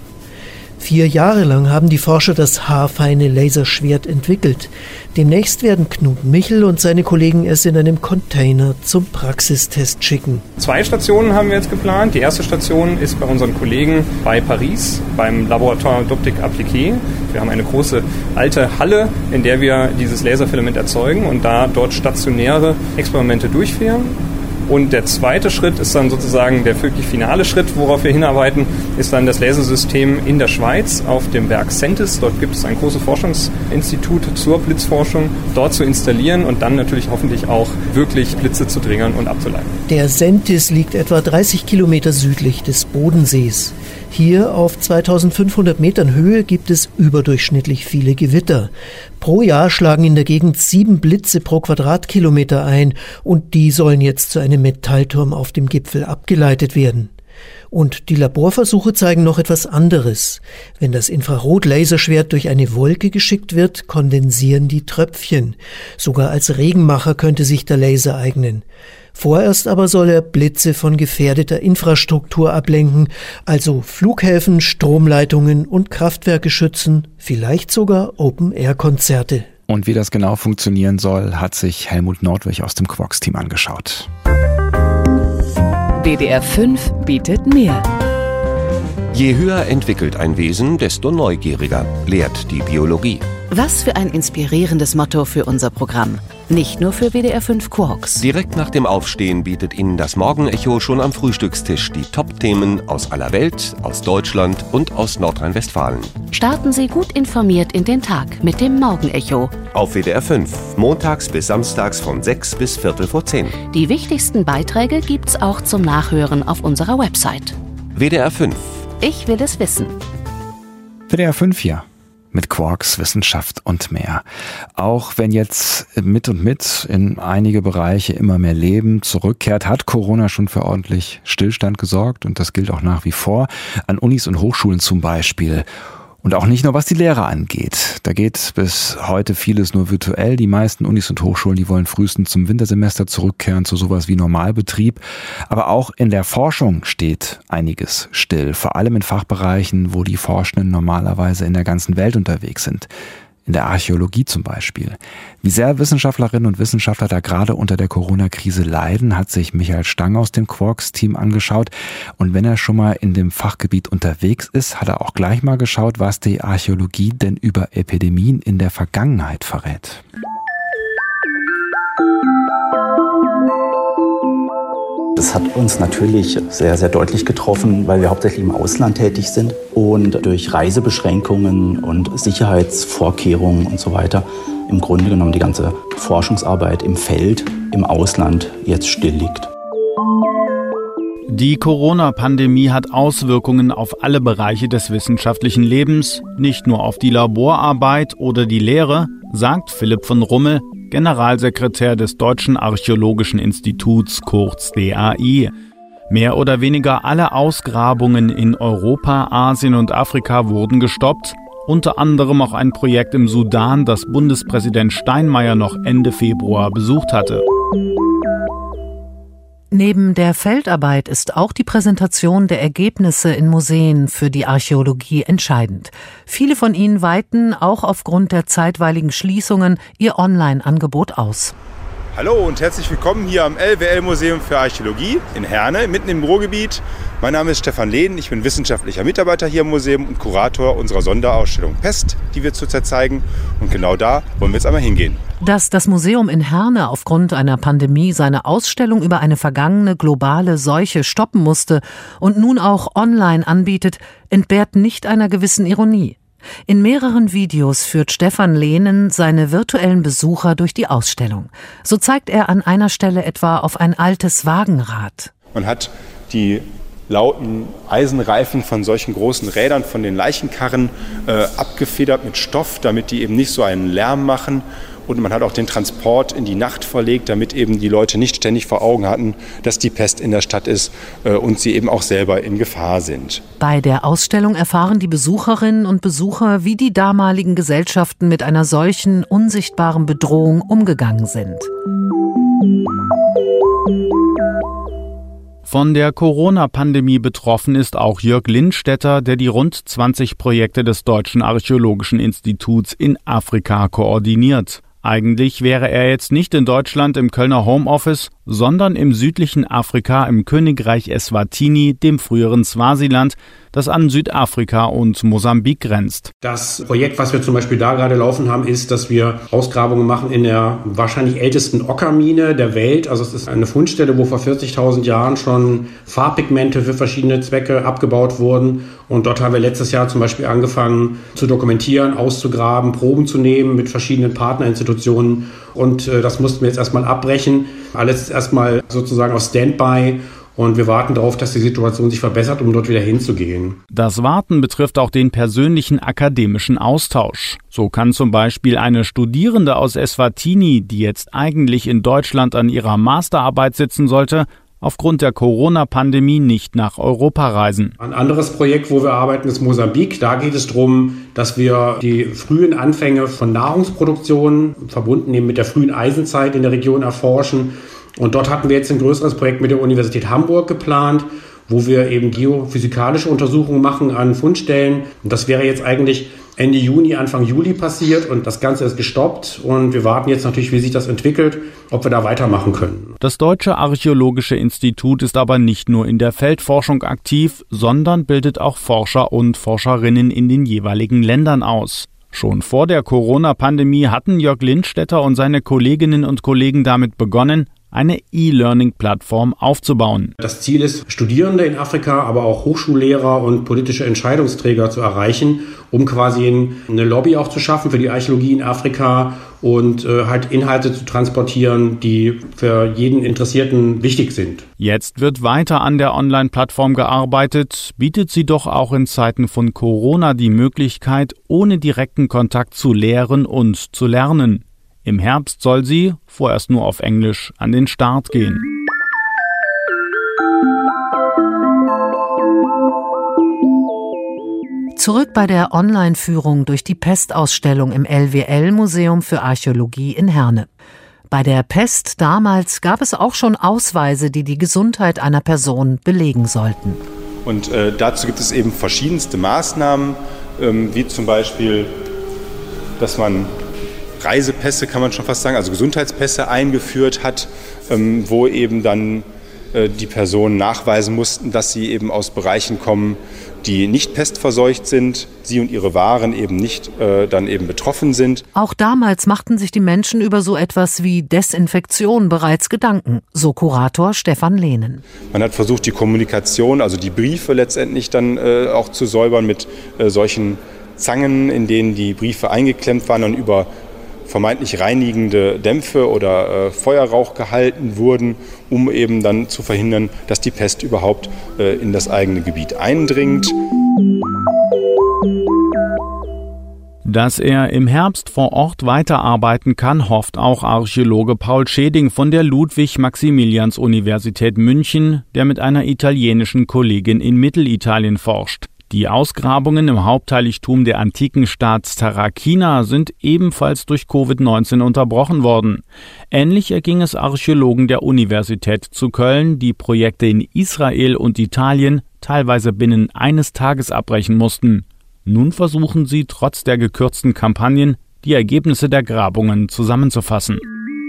S16: 4 Jahre lang haben die Forscher das haarfeine Laserschwert entwickelt. Demnächst werden Knut Michel und seine Kollegen es in einem Container zum Praxistest schicken.
S17: 2 Stationen haben wir jetzt geplant. Die erste Station ist bei unseren Kollegen bei Paris, beim Laboratoire d'Optique Appliquée. Wir haben eine große alte Halle, in der wir dieses Laserfilament erzeugen und dort stationäre Experimente durchführen. Und der zweite Schritt ist dann sozusagen der wirklich finale Schritt, worauf wir hinarbeiten, ist dann das Lasersystem in der Schweiz auf dem Werk Sentis. Dort gibt es ein großes Forschungsinstitut zur Blitzforschung, dort zu installieren und dann natürlich hoffentlich auch wirklich Blitze zu triggern und abzuleiten.
S16: Der Sentis liegt etwa 30 Kilometer südlich des Bodensees. Hier auf 2500 Metern Höhe gibt es überdurchschnittlich viele Gewitter. Pro Jahr schlagen in der Gegend 7 Blitze pro Quadratkilometer ein und die sollen jetzt zu einem Metallturm auf dem Gipfel abgeleitet werden. Und die Laborversuche zeigen noch etwas anderes. Wenn das Infrarot-Laserschwert durch eine Wolke geschickt wird, kondensieren die Tröpfchen. Sogar als Regenmacher könnte sich der Laser eignen. Vorerst aber soll er Blitze von gefährdeter Infrastruktur ablenken, also Flughäfen, Stromleitungen und Kraftwerke schützen, vielleicht sogar Open-Air-Konzerte.
S2: Und wie das genau funktionieren soll, hat sich Helmut Nordwig aus dem Quarks-Team angeschaut.
S1: WDR 5 bietet mehr.
S19: Je höher entwickelt ein Wesen, desto neugieriger, lehrt die Biologie.
S1: Was für ein inspirierendes Motto für unser Programm. Nicht nur für WDR 5 Quarks.
S19: Direkt nach dem Aufstehen bietet Ihnen das Morgenecho schon am Frühstückstisch die Top-Themen aus aller Welt, aus Deutschland und aus Nordrhein-Westfalen.
S1: Starten Sie gut informiert in den Tag mit dem Morgenecho.
S19: Auf WDR 5, montags bis samstags von 6 bis 9:45.
S1: Die wichtigsten Beiträge gibt's auch zum Nachhören auf unserer Website.
S19: WDR 5.
S1: Ich will es wissen.
S2: WDR 5 hier. Mit Quarks, Wissenschaft und mehr. Auch wenn jetzt mit in einige Bereiche immer mehr Leben zurückkehrt, hat Corona schon für ordentlich Stillstand gesorgt und das gilt auch nach wie vor an Unis und Hochschulen zum Beispiel. Und auch nicht nur, was die Lehre angeht. Da geht bis heute vieles nur virtuell. Die meisten Unis und Hochschulen, die wollen frühestens zum Wintersemester zurückkehren, zu sowas wie Normalbetrieb. Aber auch in der Forschung steht einiges still. Vor allem in Fachbereichen, wo die Forschenden normalerweise in der ganzen Welt unterwegs sind. In der Archäologie zum Beispiel. Wie sehr Wissenschaftlerinnen und Wissenschaftler da gerade unter der Corona-Krise leiden, hat sich Michael Stang aus dem Quarks-Team angeschaut. Und wenn er schon mal in dem Fachgebiet unterwegs ist, hat er auch gleich mal geschaut, was die Archäologie denn über Epidemien in der Vergangenheit verrät.
S20: Das hat uns natürlich sehr, sehr deutlich getroffen, weil wir hauptsächlich im Ausland tätig sind und durch Reisebeschränkungen und Sicherheitsvorkehrungen und so weiter im Grunde genommen die ganze Forschungsarbeit im Feld, im Ausland jetzt still liegt.
S21: Die Corona-Pandemie hat Auswirkungen auf alle Bereiche des wissenschaftlichen Lebens, nicht nur auf die Laborarbeit oder die Lehre, sagt Philipp von Rummel, Generalsekretär des Deutschen Archäologischen Instituts, kurz DAI. Mehr oder weniger alle Ausgrabungen in Europa, Asien und Afrika wurden gestoppt, unter anderem auch ein Projekt im Sudan, das Bundespräsident Steinmeier noch Ende Februar besucht hatte.
S1: Neben der Feldarbeit ist auch die Präsentation der Ergebnisse in Museen für die Archäologie entscheidend. Viele von ihnen weiten auch aufgrund der zeitweiligen Schließungen ihr Online-Angebot aus.
S22: Hallo und herzlich willkommen hier am LWL-Museum für Archäologie in Herne, mitten im Ruhrgebiet. Mein Name ist Stefan Lehn, ich bin wissenschaftlicher Mitarbeiter hier im Museum und Kurator unserer Sonderausstellung Pest, die wir zurzeit zeigen. Und genau da wollen wir jetzt einmal hingehen.
S1: Dass das Museum in Herne aufgrund einer Pandemie seine Ausstellung über eine vergangene globale Seuche stoppen musste und nun auch online anbietet, entbehrt nicht einer gewissen Ironie. In mehreren Videos führt Stefan Lehnen seine virtuellen Besucher durch die Ausstellung. So zeigt er an einer Stelle etwa auf ein altes Wagenrad.
S22: Man hat die lauten Eisenreifen von solchen großen Rädern, von den Leichenkarren, abgefedert mit Stoff, damit die eben nicht so einen Lärm machen. Und man hat auch den Transport in die Nacht verlegt, damit eben die Leute nicht ständig vor Augen hatten, dass die Pest in der Stadt ist und sie eben auch selber in Gefahr sind.
S1: Bei der Ausstellung erfahren die Besucherinnen und Besucher, wie die damaligen Gesellschaften mit einer solchen unsichtbaren Bedrohung umgegangen sind.
S21: Von der Corona-Pandemie betroffen ist auch Jörg Lindstetter, der die rund 20 Projekte des Deutschen Archäologischen Instituts in Afrika koordiniert. Eigentlich wäre er jetzt nicht in Deutschland im Kölner Homeoffice, sondern im südlichen Afrika im Königreich Eswatini, dem früheren Swasiland, das an Südafrika und Mosambik grenzt.
S23: Das Projekt, was wir zum Beispiel da gerade laufen haben, ist, dass wir Ausgrabungen machen in der wahrscheinlich ältesten Ockermine der Welt. Also es ist eine Fundstelle, wo vor 40.000 Jahren schon Farbpigmente für verschiedene Zwecke abgebaut wurden. Und dort haben wir letztes Jahr zum Beispiel angefangen zu dokumentieren, auszugraben, Proben zu nehmen mit verschiedenen Partnerinstitutionen. Und das mussten wir jetzt erstmal abbrechen. Alles ist erstmal sozusagen auf Standby. Und wir warten darauf, dass die Situation sich verbessert, um dort wieder hinzugehen.
S21: Das Warten betrifft auch den persönlichen akademischen Austausch. So kann zum Beispiel eine Studierende aus Eswatini, die jetzt eigentlich in Deutschland an ihrer Masterarbeit sitzen sollte, aufgrund der Corona-Pandemie nicht nach Europa reisen.
S23: Ein anderes Projekt, wo wir arbeiten, ist Mosambik. Da geht es darum, dass wir die frühen Anfänge von Nahrungsproduktion, verbunden eben mit der frühen Eisenzeit in der Region, erforschen. Und dort hatten wir jetzt ein größeres Projekt mit der Universität Hamburg geplant, wo wir eben geophysikalische Untersuchungen machen an Fundstellen. Und das wäre jetzt eigentlich Ende Juni, Anfang Juli passiert und das Ganze ist gestoppt. Und wir warten jetzt natürlich, wie sich das entwickelt, ob wir da weitermachen können.
S21: Das Deutsche Archäologische Institut ist aber nicht nur in der Feldforschung aktiv, sondern bildet auch Forscher und Forscherinnen in den jeweiligen Ländern aus. Schon vor der Corona-Pandemie hatten Jörg Lindstetter und seine Kolleginnen und Kollegen damit begonnen, eine E-Learning-Plattform aufzubauen.
S23: Das Ziel ist, Studierende in Afrika, aber auch Hochschullehrer und politische Entscheidungsträger zu erreichen, um quasi eine Lobby auch zu schaffen für die Archäologie in Afrika und halt Inhalte zu transportieren, die für jeden Interessierten wichtig sind.
S21: Jetzt wird weiter an der Online-Plattform gearbeitet, bietet sie doch auch in Zeiten von Corona die Möglichkeit, ohne direkten Kontakt zu lehren und zu lernen. Im Herbst soll sie, vorerst nur auf Englisch, an den Start gehen.
S1: Zurück bei der Online-Führung durch die Pestausstellung im LWL-Museum für Archäologie in Herne. Bei der Pest damals gab es auch schon Ausweise, die die Gesundheit einer Person belegen sollten.
S22: Und dazu gibt es eben verschiedenste Maßnahmen, wie zum Beispiel, dass man Reisepässe, kann man schon fast sagen, also Gesundheitspässe eingeführt hat, wo eben dann die Personen nachweisen mussten, dass sie eben aus Bereichen kommen, die nicht pestverseucht sind, sie und ihre Waren eben nicht dann eben betroffen sind.
S1: Auch damals machten sich die Menschen über so etwas wie Desinfektion bereits Gedanken, so Kurator Stefan Lehnen.
S22: Man hat versucht, die Kommunikation, also die Briefe letztendlich dann auch zu säubern mit solchen Zangen, in denen die Briefe eingeklemmt waren und über vermeintlich reinigende Dämpfe oder Feuerrauch gehalten wurden, um eben dann zu verhindern, dass die Pest überhaupt in das eigene Gebiet eindringt.
S21: Dass er im Herbst vor Ort weiterarbeiten kann, hofft auch Archäologe Paul Scheding von der Ludwig-Maximilians-Universität München, der mit einer italienischen Kollegin in Mittelitalien forscht. Die Ausgrabungen im Hauptheiligtum der antiken Stadt Tarracina sind ebenfalls durch Covid-19 unterbrochen worden. Ähnlich erging es Archäologen der Universität zu Köln, die Projekte in Israel und Italien teilweise binnen eines Tages abbrechen mussten. Nun versuchen sie trotz der gekürzten Kampagnen, die Ergebnisse der Grabungen zusammenzufassen.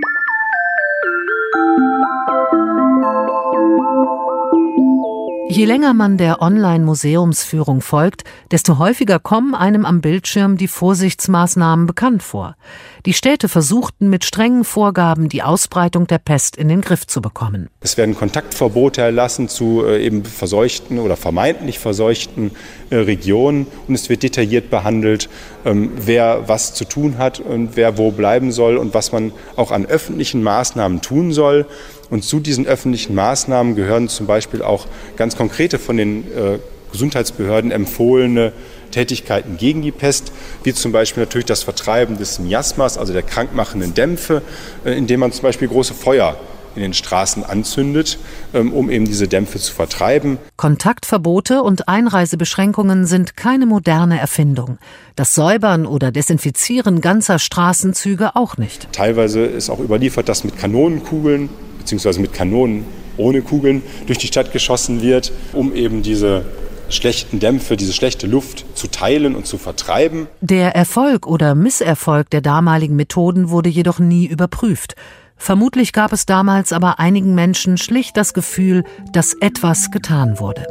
S1: Je länger man der Online-Museumsführung folgt, desto häufiger kommen einem am Bildschirm die Vorsichtsmaßnahmen bekannt vor. Die Städte versuchten mit strengen Vorgaben die Ausbreitung der Pest in den Griff zu bekommen.
S22: Es werden Kontaktverbote erlassen zu eben verseuchten oder vermeintlich verseuchten Regionen und es wird detailliert behandelt, wer was zu tun hat und wer wo bleiben soll und was man auch an öffentlichen Maßnahmen tun soll. Und zu diesen öffentlichen Maßnahmen gehören zum Beispiel auch ganz konkrete von den Gesundheitsbehörden empfohlene Tätigkeiten gegen die Pest, wie zum Beispiel natürlich das Vertreiben des Miasmas, also der krankmachenden Dämpfe, indem man zum Beispiel große Feuer in den Straßen anzündet, um eben diese Dämpfe zu vertreiben.
S1: Kontaktverbote und Einreisebeschränkungen sind keine moderne Erfindung. Das Säubern oder Desinfizieren ganzer Straßenzüge auch nicht.
S22: Teilweise ist auch überliefert, dass mit Kanonenkugeln bzw. mit Kanonen ohne Kugeln durch die Stadt geschossen wird, um eben diese schlechten Dämpfe, diese schlechte Luft zu teilen und zu vertreiben.
S1: Der Erfolg oder Misserfolg der damaligen Methoden wurde jedoch nie überprüft. Vermutlich gab es damals aber einigen Menschen schlicht das Gefühl, dass etwas getan wurde.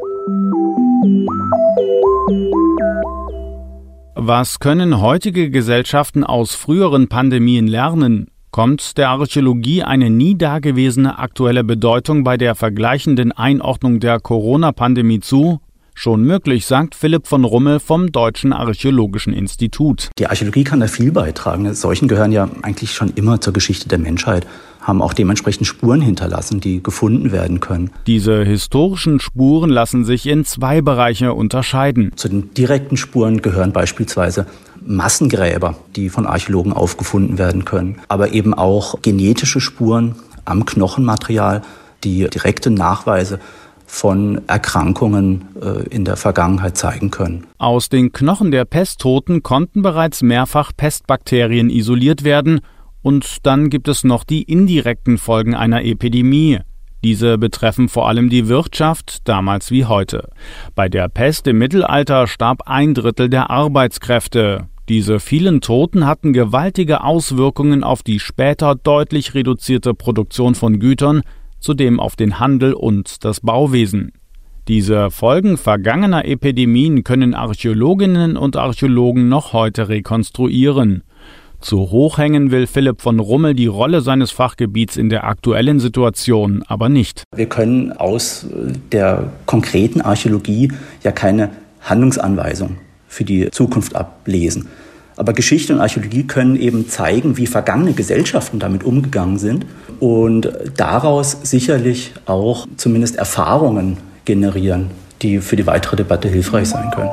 S21: Was können heutige Gesellschaften aus früheren Pandemien lernen? Kommt der Archäologie eine nie dagewesene aktuelle Bedeutung bei der vergleichenden Einordnung der Corona-Pandemie zu? Schon möglich, sagt Philipp von Rummel vom Deutschen Archäologischen Institut.
S20: Die Archäologie kann da viel beitragen. Seuchen gehören ja eigentlich schon immer zur Geschichte der Menschheit, haben auch dementsprechend Spuren hinterlassen, die gefunden werden können.
S21: Diese historischen Spuren lassen sich in zwei Bereiche unterscheiden.
S20: Zu den direkten Spuren gehören beispielsweise Massengräber, die von Archäologen aufgefunden werden können, aber eben auch genetische Spuren am Knochenmaterial, die direkte Nachweise von Erkrankungen in der Vergangenheit zeigen können.
S21: Aus den Knochen der Pesttoten konnten bereits mehrfach Pestbakterien isoliert werden. Und dann gibt es noch die indirekten Folgen einer Epidemie. Diese betreffen vor allem die Wirtschaft, damals wie heute. Bei der Pest im Mittelalter starb 1/3 der Arbeitskräfte. Diese vielen Toten hatten gewaltige Auswirkungen auf die später deutlich reduzierte Produktion von Gütern, zudem auf den Handel und das Bauwesen. Diese Folgen vergangener Epidemien können Archäologinnen und Archäologen noch heute rekonstruieren. Zu hoch hängen will Philipp von Rummel die Rolle seines Fachgebiets in der aktuellen Situation aber nicht.
S20: Wir können aus der konkreten Archäologie ja keine Handlungsanweisung für die Zukunft ablesen. Aber Geschichte und Archäologie können eben zeigen, wie vergangene Gesellschaften damit umgegangen sind und daraus sicherlich auch zumindest Erfahrungen generieren, die für die weitere Debatte hilfreich sein können.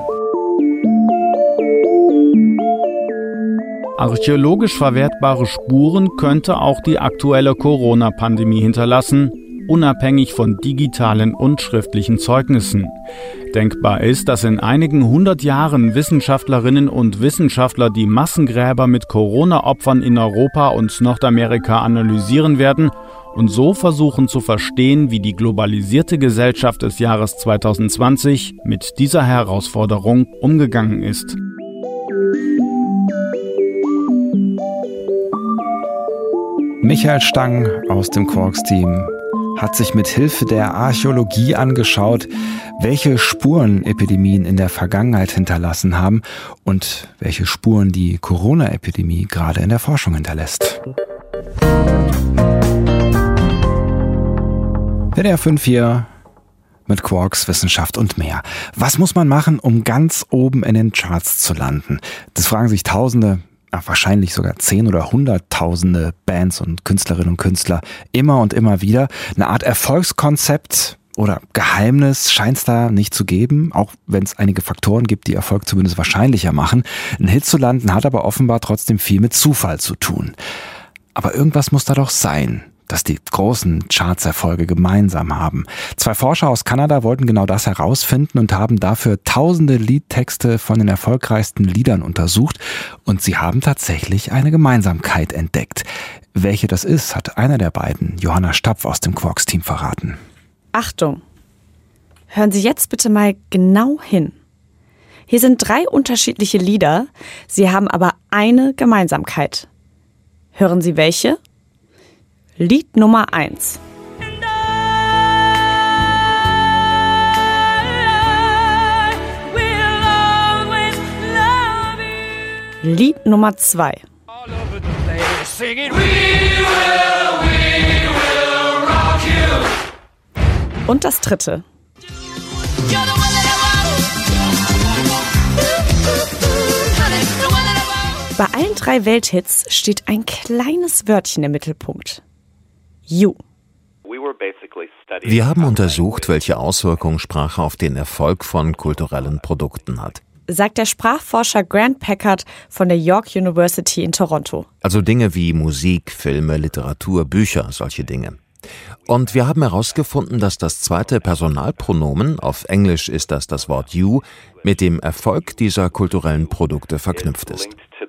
S21: Archäologisch verwertbare Spuren könnte auch die aktuelle Corona-Pandemie hinterlassen, unabhängig von digitalen und schriftlichen Zeugnissen. Denkbar ist, dass in einigen 100 Jahren Wissenschaftlerinnen und Wissenschaftler die Massengräber mit Corona-Opfern in Europa und Nordamerika analysieren werden und so versuchen zu verstehen, wie die globalisierte Gesellschaft des Jahres 2020 mit dieser Herausforderung umgegangen ist.
S2: Michael Stang aus dem Quarks-Team hat sich mit Hilfe der Archäologie angeschaut, welche Spuren Epidemien in der Vergangenheit hinterlassen haben und welche Spuren die Corona-Epidemie gerade in der Forschung hinterlässt. WDR 5 hier mit Quarks, Wissenschaft und mehr. Was muss man machen, um ganz oben in den Charts zu landen? Das fragen sich Tausende, wahrscheinlich sogar 10 oder 100.000 Bands und Künstlerinnen und Künstler immer und immer wieder. Eine Art Erfolgskonzept oder Geheimnis scheint es da nicht zu geben, auch wenn es einige Faktoren gibt, die Erfolg zumindest wahrscheinlicher machen. Ein Hit zu landen hat aber offenbar trotzdem viel mit Zufall zu tun. Aber irgendwas muss da doch sein, dass die großen Chartserfolge gemeinsam haben. 2 Forscher aus Kanada wollten genau das herausfinden und haben dafür tausende Liedtexte von den erfolgreichsten Liedern untersucht. Und sie haben tatsächlich eine Gemeinsamkeit entdeckt. Welche das ist, hat einer der beiden, Johanna Stapf aus dem Quarks-Team, verraten.
S3: Achtung! Hören Sie jetzt bitte mal genau hin. Hier sind 3 unterschiedliche Lieder, sie haben aber eine Gemeinsamkeit. Hören Sie welche? Lied Nummer 1. Lied Nummer 2. Und das 3. Bei allen 3 Welthits steht ein kleines Wörtchen im Mittelpunkt. You.
S4: Wir haben untersucht, welche Auswirkungen Sprache auf den Erfolg von kulturellen Produkten hat.
S3: Sagt der Sprachforscher Grant Packard von der York University in Toronto.
S4: Also Dinge wie Musik, Filme, Literatur, Bücher, solche Dinge. Und wir haben herausgefunden, dass das zweite Personalpronomen, auf Englisch ist das Wort you, mit dem Erfolg dieser kulturellen Produkte verknüpft ist.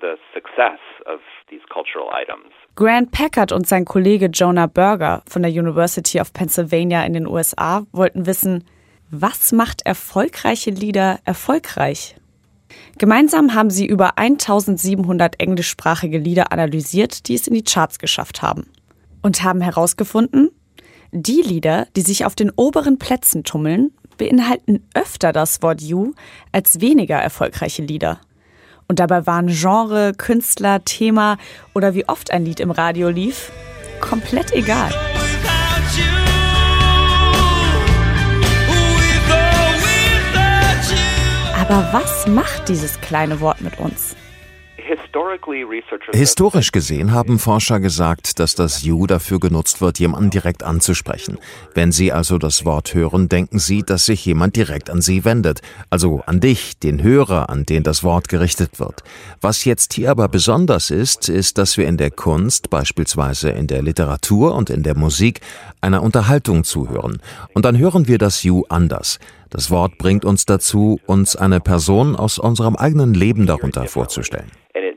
S3: Grant Packard und sein Kollege Jonah Berger von der University of Pennsylvania in den USA wollten wissen, was macht erfolgreiche Lieder erfolgreich? Gemeinsam haben sie über 1700 englischsprachige Lieder analysiert, die es in die Charts geschafft haben. Und haben herausgefunden, die Lieder, die sich auf den oberen Plätzen tummeln, beinhalten öfter das Wort you als weniger erfolgreiche Lieder. Und dabei waren Genre, Künstler, Thema oder wie oft ein Lied im Radio lief, komplett egal. Aber was macht dieses kleine Wort mit uns?
S4: Historisch gesehen haben Forscher gesagt, dass das You dafür genutzt wird, jemanden direkt anzusprechen. Wenn Sie also das Wort hören, denken Sie, dass sich jemand direkt an Sie wendet. Also an dich, den Hörer, an den das Wort gerichtet wird. Was jetzt hier aber besonders ist, dass wir in der Kunst, beispielsweise in der Literatur und in der Musik, einer Unterhaltung zuhören. Und dann hören wir das You anders. Das Wort bringt uns dazu, uns eine Person aus unserem eigenen Leben darunter vorzustellen.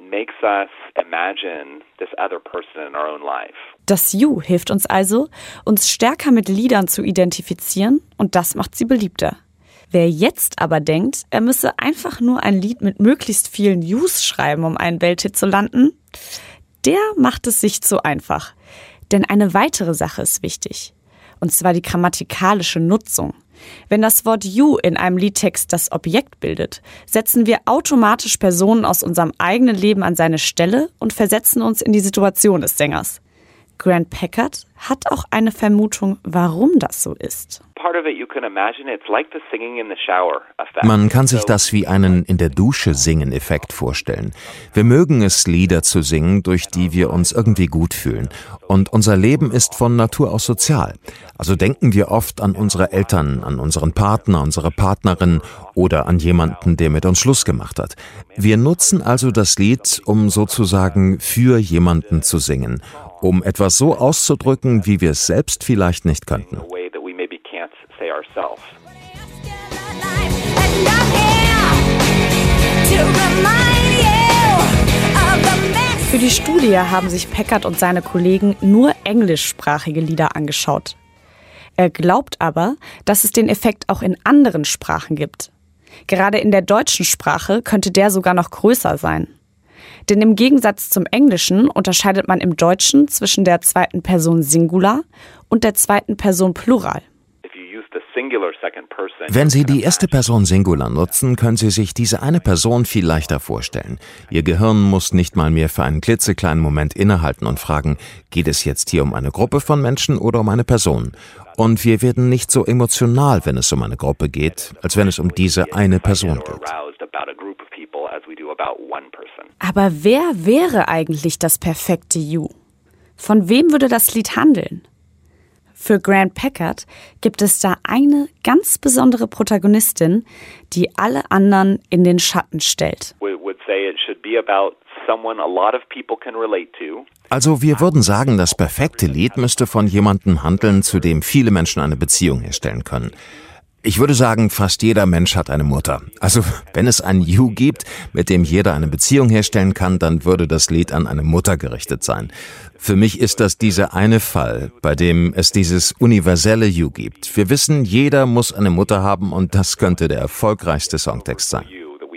S3: Das You hilft uns also, uns stärker mit Liedern zu identifizieren und das macht sie beliebter. Wer jetzt aber denkt, er müsse einfach nur ein Lied mit möglichst vielen Yous schreiben, um einen Welthit zu landen, der macht es sich zu einfach. Denn eine weitere Sache ist wichtig, und zwar die grammatikalische Nutzung. Wenn das Wort you in einem Liedtext das Objekt bildet, setzen wir automatisch Personen aus unserem eigenen Leben an seine Stelle und versetzen uns in die Situation des Sängers. Grant Packard hat auch eine Vermutung, warum das so ist.
S4: Man kann sich das wie einen in der Dusche singen Effekt vorstellen. Wir mögen es, Lieder zu singen, durch die wir uns irgendwie gut fühlen. Und unser Leben ist von Natur aus sozial. Also denken wir oft an unsere Eltern, an unseren Partner, unsere Partnerin oder an jemanden, der mit uns Schluss gemacht hat. Wir nutzen also das Lied, um sozusagen für jemanden zu singen, um etwas so auszudrücken, wie wir es selbst vielleicht nicht könnten.
S3: Für die Studie haben sich Packard und seine Kollegen nur englischsprachige Lieder angeschaut. Er glaubt aber, dass es den Effekt auch in anderen Sprachen gibt. Gerade in der deutschen Sprache könnte der sogar noch größer sein. Denn im Gegensatz zum Englischen unterscheidet man im Deutschen zwischen der zweiten Person Singular und der zweiten Person Plural.
S4: Wenn Sie die erste Person Singular nutzen, können Sie sich diese eine Person viel leichter vorstellen. Ihr Gehirn muss nicht mal mehr für einen klitzekleinen Moment innehalten und fragen, geht es jetzt hier um eine Gruppe von Menschen oder um eine Person? Und wir werden nicht so emotional, wenn es um eine Gruppe geht, als wenn es um diese eine Person geht.
S3: Aber wer wäre eigentlich das perfekte You? Von wem würde das Lied handeln? Für Grant Packard gibt es da eine ganz besondere Protagonistin, die alle anderen in den Schatten stellt.
S4: Also wir würden sagen, das perfekte Lied müsste von jemandem handeln, zu dem viele Menschen eine Beziehung herstellen können. Ich würde sagen, fast jeder Mensch hat eine Mutter. Also wenn es ein You gibt, mit dem jeder eine Beziehung herstellen kann, dann würde das Lied an eine Mutter gerichtet sein. Für mich ist das dieser eine Fall, bei dem es dieses universelle You gibt. Wir wissen, jeder muss eine Mutter haben und das könnte der erfolgreichste Songtext sein.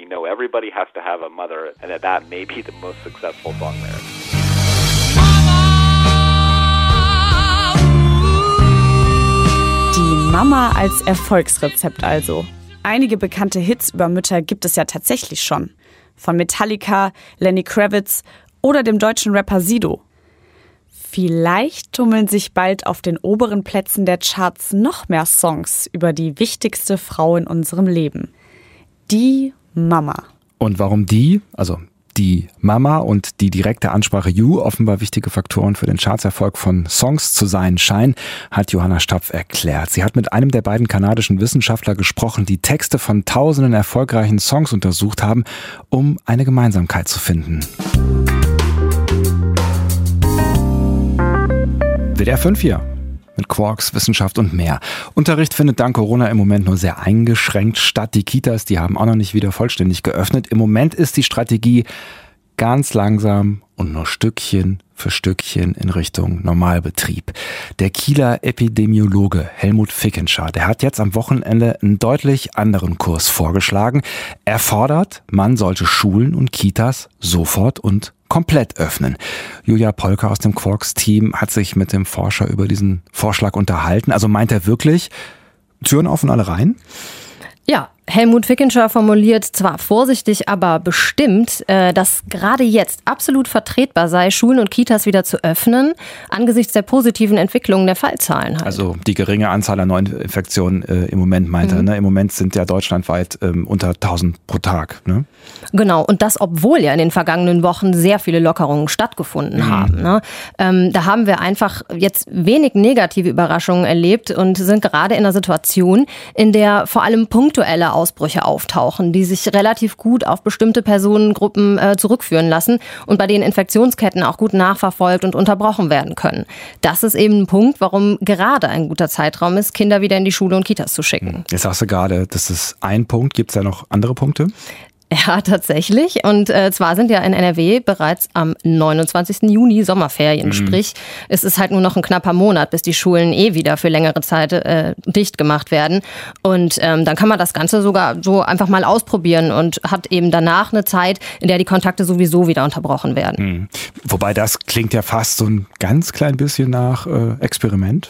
S3: Mama als Erfolgsrezept also. Einige bekannte Hits über Mütter gibt es ja tatsächlich schon. Von Metallica, Lenny Kravitz oder dem deutschen Rapper Sido. Vielleicht tummeln sich bald auf den oberen Plätzen der Charts noch mehr Songs über die wichtigste Frau in unserem Leben. Die Mama.
S2: Und warum die? Also die Mama und die direkte Ansprache You offenbar wichtige Faktoren für den Chartserfolg von Songs zu sein scheinen, hat Johanna Stapf erklärt. Sie hat mit einem der beiden kanadischen Wissenschaftler gesprochen, die Texte von tausenden erfolgreichen Songs untersucht haben, um eine Gemeinsamkeit zu finden. WDR 5 hier. Mit Quarks, Wissenschaft und mehr. Unterricht findet dank Corona im Moment nur sehr eingeschränkt statt. Die Kitas, die haben auch noch nicht wieder vollständig geöffnet. Im Moment ist die Strategie ganz langsam und nur Stückchen für Stückchen in Richtung Normalbetrieb. Der Kieler Epidemiologe Helmut Fickenscher, der hat jetzt am Wochenende einen deutlich anderen Kurs vorgeschlagen. Er fordert, man sollte Schulen und Kitas sofort und komplett öffnen. Julia Polker aus dem Quarks-Team hat sich mit dem Forscher über diesen Vorschlag unterhalten. Also meint er wirklich, Türen auf und alle rein?
S5: Ja, Helmut Fickenscher formuliert zwar vorsichtig, aber bestimmt, dass gerade jetzt absolut vertretbar sei, Schulen und Kitas wieder zu öffnen, angesichts der positiven Entwicklungen der Fallzahlen. Halt. Also
S2: die geringe Anzahl an Neuinfektionen im Moment meint er. Ne? Im Moment sind ja deutschlandweit unter 1000 pro Tag. Ne?
S5: Genau, und das, obwohl ja in den vergangenen Wochen sehr viele Lockerungen stattgefunden haben. Ne? Da haben wir einfach jetzt wenig negative Überraschungen erlebt und sind gerade in einer Situation, in der vor allem punktuelle Ausbrüche auftauchen, die sich relativ gut auf bestimmte Personengruppen zurückführen lassen und bei denen Infektionsketten auch gut nachverfolgt und unterbrochen werden können. Das ist eben ein Punkt, warum gerade ein guter Zeitraum ist, Kinder wieder in die Schule und Kitas zu schicken.
S2: Jetzt sagst du gerade, das ist ein Punkt. Gibt es da noch andere Punkte?
S5: Ja, tatsächlich. Und zwar sind ja in NRW bereits am 29. Juni Sommerferien. Sprich, es ist halt nur noch ein knapper Monat, bis die Schulen wieder für längere Zeit dicht gemacht werden. Und dann kann man das Ganze sogar so einfach mal ausprobieren und hat eben danach eine Zeit, in der die Kontakte sowieso wieder unterbrochen werden.
S2: Wobei das klingt ja fast so ein ganz klein bisschen nach Experiment.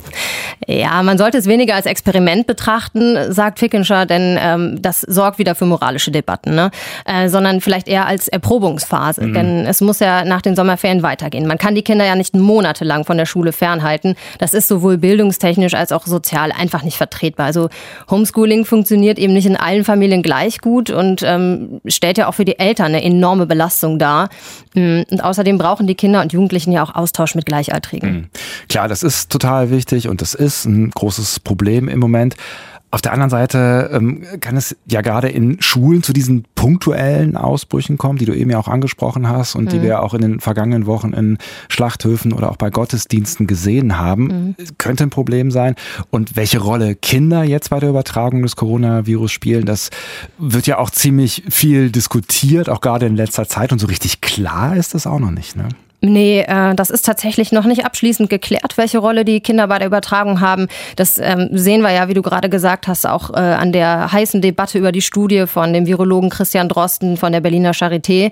S5: Ja, man sollte es weniger als Experiment betrachten, sagt Fickenscher, denn das sorgt wieder für moralische Debatten, ne? Sondern vielleicht eher als Erprobungsphase. Denn es muss ja nach den Sommerferien weitergehen. Man kann die Kinder ja nicht monatelang von der Schule fernhalten. Das ist sowohl bildungstechnisch als auch sozial einfach nicht vertretbar. Also Homeschooling funktioniert eben nicht in allen Familien gleich gut und stellt ja auch für die Eltern eine enorme Belastung dar. Und außerdem brauchen die Kinder und Jugendlichen ja auch Austausch mit Gleichaltrigen.
S2: Klar, das ist total wichtig und das ist ein großes Problem im Moment. Auf der anderen Seite kann es ja gerade in Schulen zu diesen punktuellen Ausbrüchen kommen, die du eben ja auch angesprochen hast und die wir auch in den vergangenen Wochen in Schlachthöfen oder auch bei Gottesdiensten gesehen haben. Könnte ein Problem sein. Und welche Rolle Kinder jetzt bei der Übertragung des Coronavirus spielen, das wird ja auch ziemlich viel diskutiert, auch gerade in letzter Zeit. Und so richtig klar ist das auch noch nicht, ne?
S5: Nee, das ist tatsächlich noch nicht abschließend geklärt, welche Rolle die Kinder bei der Übertragung haben. Das sehen wir ja, wie du gerade gesagt hast, auch an der heißen Debatte über die Studie von dem Virologen Christian Drosten von der Berliner Charité.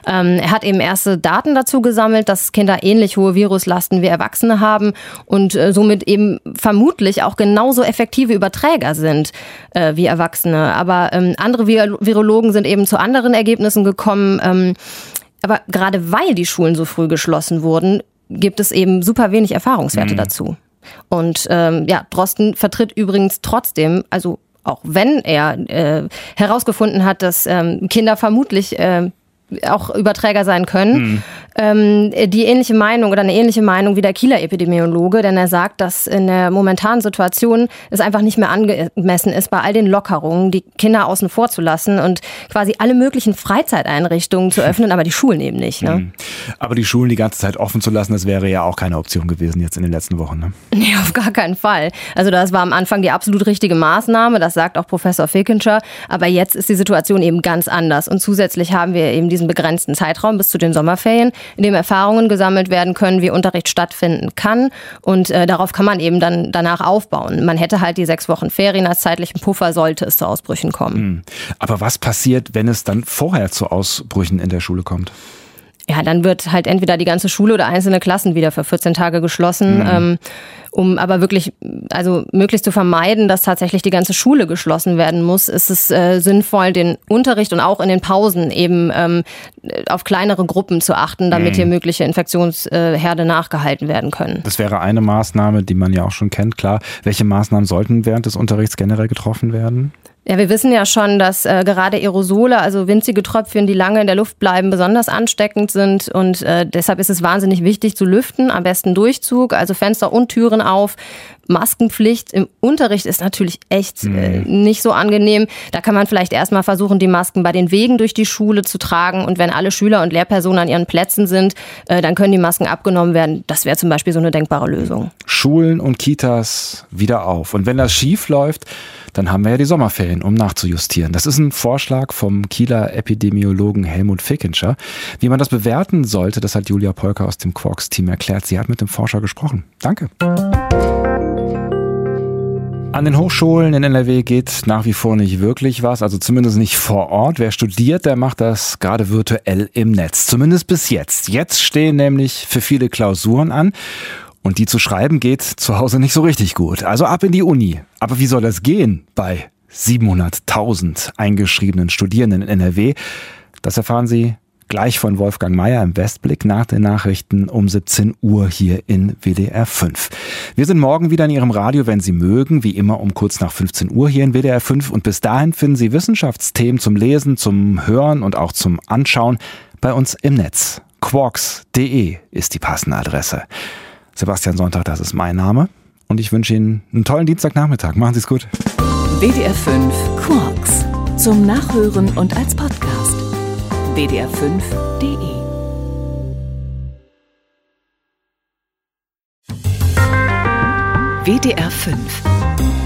S5: Er hat eben erste Daten dazu gesammelt, dass Kinder ähnlich hohe Viruslasten wie Erwachsene haben und somit eben vermutlich auch genauso effektive Überträger sind wie Erwachsene. Aber andere Virologen sind eben zu anderen Ergebnissen gekommen. Aber gerade weil die Schulen so früh geschlossen wurden, gibt es eben super wenig Erfahrungswerte dazu. Und Drosten vertritt übrigens trotzdem, also auch wenn er herausgefunden hat, dass Kinder vermutlich auch Überträger sein können, die ähnliche Meinung oder eine ähnliche Meinung wie der Kieler Epidemiologe, denn er sagt, dass in der momentanen Situation es einfach nicht mehr angemessen ist, bei all den Lockerungen die Kinder außen vor zu lassen und quasi alle möglichen Freizeiteinrichtungen zu öffnen, aber die Schulen eben nicht. Ne?
S2: Aber die Schulen die ganze Zeit offen zu lassen, das wäre ja auch keine Option gewesen jetzt in den letzten Wochen. Ne?
S5: Nee, auf gar keinen Fall. Also das war am Anfang die absolut richtige Maßnahme, das sagt auch Professor Fickenscher, aber jetzt ist die Situation eben ganz anders und zusätzlich haben wir eben diesen begrenzten Zeitraum bis zu den Sommerferien, in dem Erfahrungen gesammelt werden können, wie Unterricht stattfinden kann und darauf kann man eben dann danach aufbauen. Man hätte halt die 6 Wochen Ferien als zeitlichen Puffer, sollte es zu Ausbrüchen kommen.
S2: Aber was passiert, wenn es dann vorher zu Ausbrüchen in der Schule kommt?
S5: Ja, dann wird halt entweder die ganze Schule oder einzelne Klassen wieder für 14 Tage geschlossen, um aber wirklich, also möglichst zu vermeiden, dass tatsächlich die ganze Schule geschlossen werden muss, ist es sinnvoll, den Unterricht und auch in den Pausen eben auf kleinere Gruppen zu achten, damit hier mögliche Infektionsherde nachgehalten werden können.
S2: Das wäre eine Maßnahme, die man ja auch schon kennt, klar. Welche Maßnahmen sollten während des Unterrichts generell getroffen werden?
S5: Ja, wir wissen ja schon, dass gerade Aerosole, also winzige Tröpfchen, die lange in der Luft bleiben, besonders ansteckend sind und deshalb ist es wahnsinnig wichtig zu lüften, am besten Durchzug, also Fenster und Türen auf. Maskenpflicht im Unterricht ist natürlich echt nicht so angenehm. Da kann man vielleicht erstmal versuchen, die Masken bei den Wegen durch die Schule zu tragen und wenn alle Schüler und Lehrpersonen an ihren Plätzen sind, dann können die Masken abgenommen werden. Das wäre zum Beispiel so eine denkbare Lösung.
S2: Schulen und Kitas wieder auf. Und wenn das schief läuft, dann haben wir ja die Sommerferien, um nachzujustieren. Das ist ein Vorschlag vom Kieler Epidemiologen Helmut Fickenscher. Wie man das bewerten sollte, das hat Julia Polker aus dem Quarks-Team erklärt. Sie hat mit dem Forscher gesprochen. Danke. An den Hochschulen in NRW geht nach wie vor nicht wirklich was, also zumindest nicht vor Ort. Wer studiert, der macht das gerade virtuell im Netz, zumindest bis jetzt. Jetzt stehen nämlich für viele Klausuren an und die zu schreiben geht zu Hause nicht so richtig gut. Also ab in die Uni. Aber wie soll das gehen bei 700.000 eingeschriebenen Studierenden in NRW? Das erfahren Sie gleich von Wolfgang Mayer im Westblick nach den Nachrichten um 17 Uhr hier in WDR 5. Wir sind morgen wieder in Ihrem Radio, wenn Sie mögen, wie immer um kurz nach 15 Uhr hier in WDR 5. Und bis dahin finden Sie Wissenschaftsthemen zum Lesen, zum Hören und auch zum Anschauen bei uns im Netz. Quarks.de ist die passende Adresse. Sebastian Sonntag, das ist mein Name. Und ich wünsche Ihnen einen tollen Dienstagnachmittag. Machen Sie es gut.
S6: WDR 5 Quarks. Zum Nachhören und als Podcast. WDR5.de WDR 5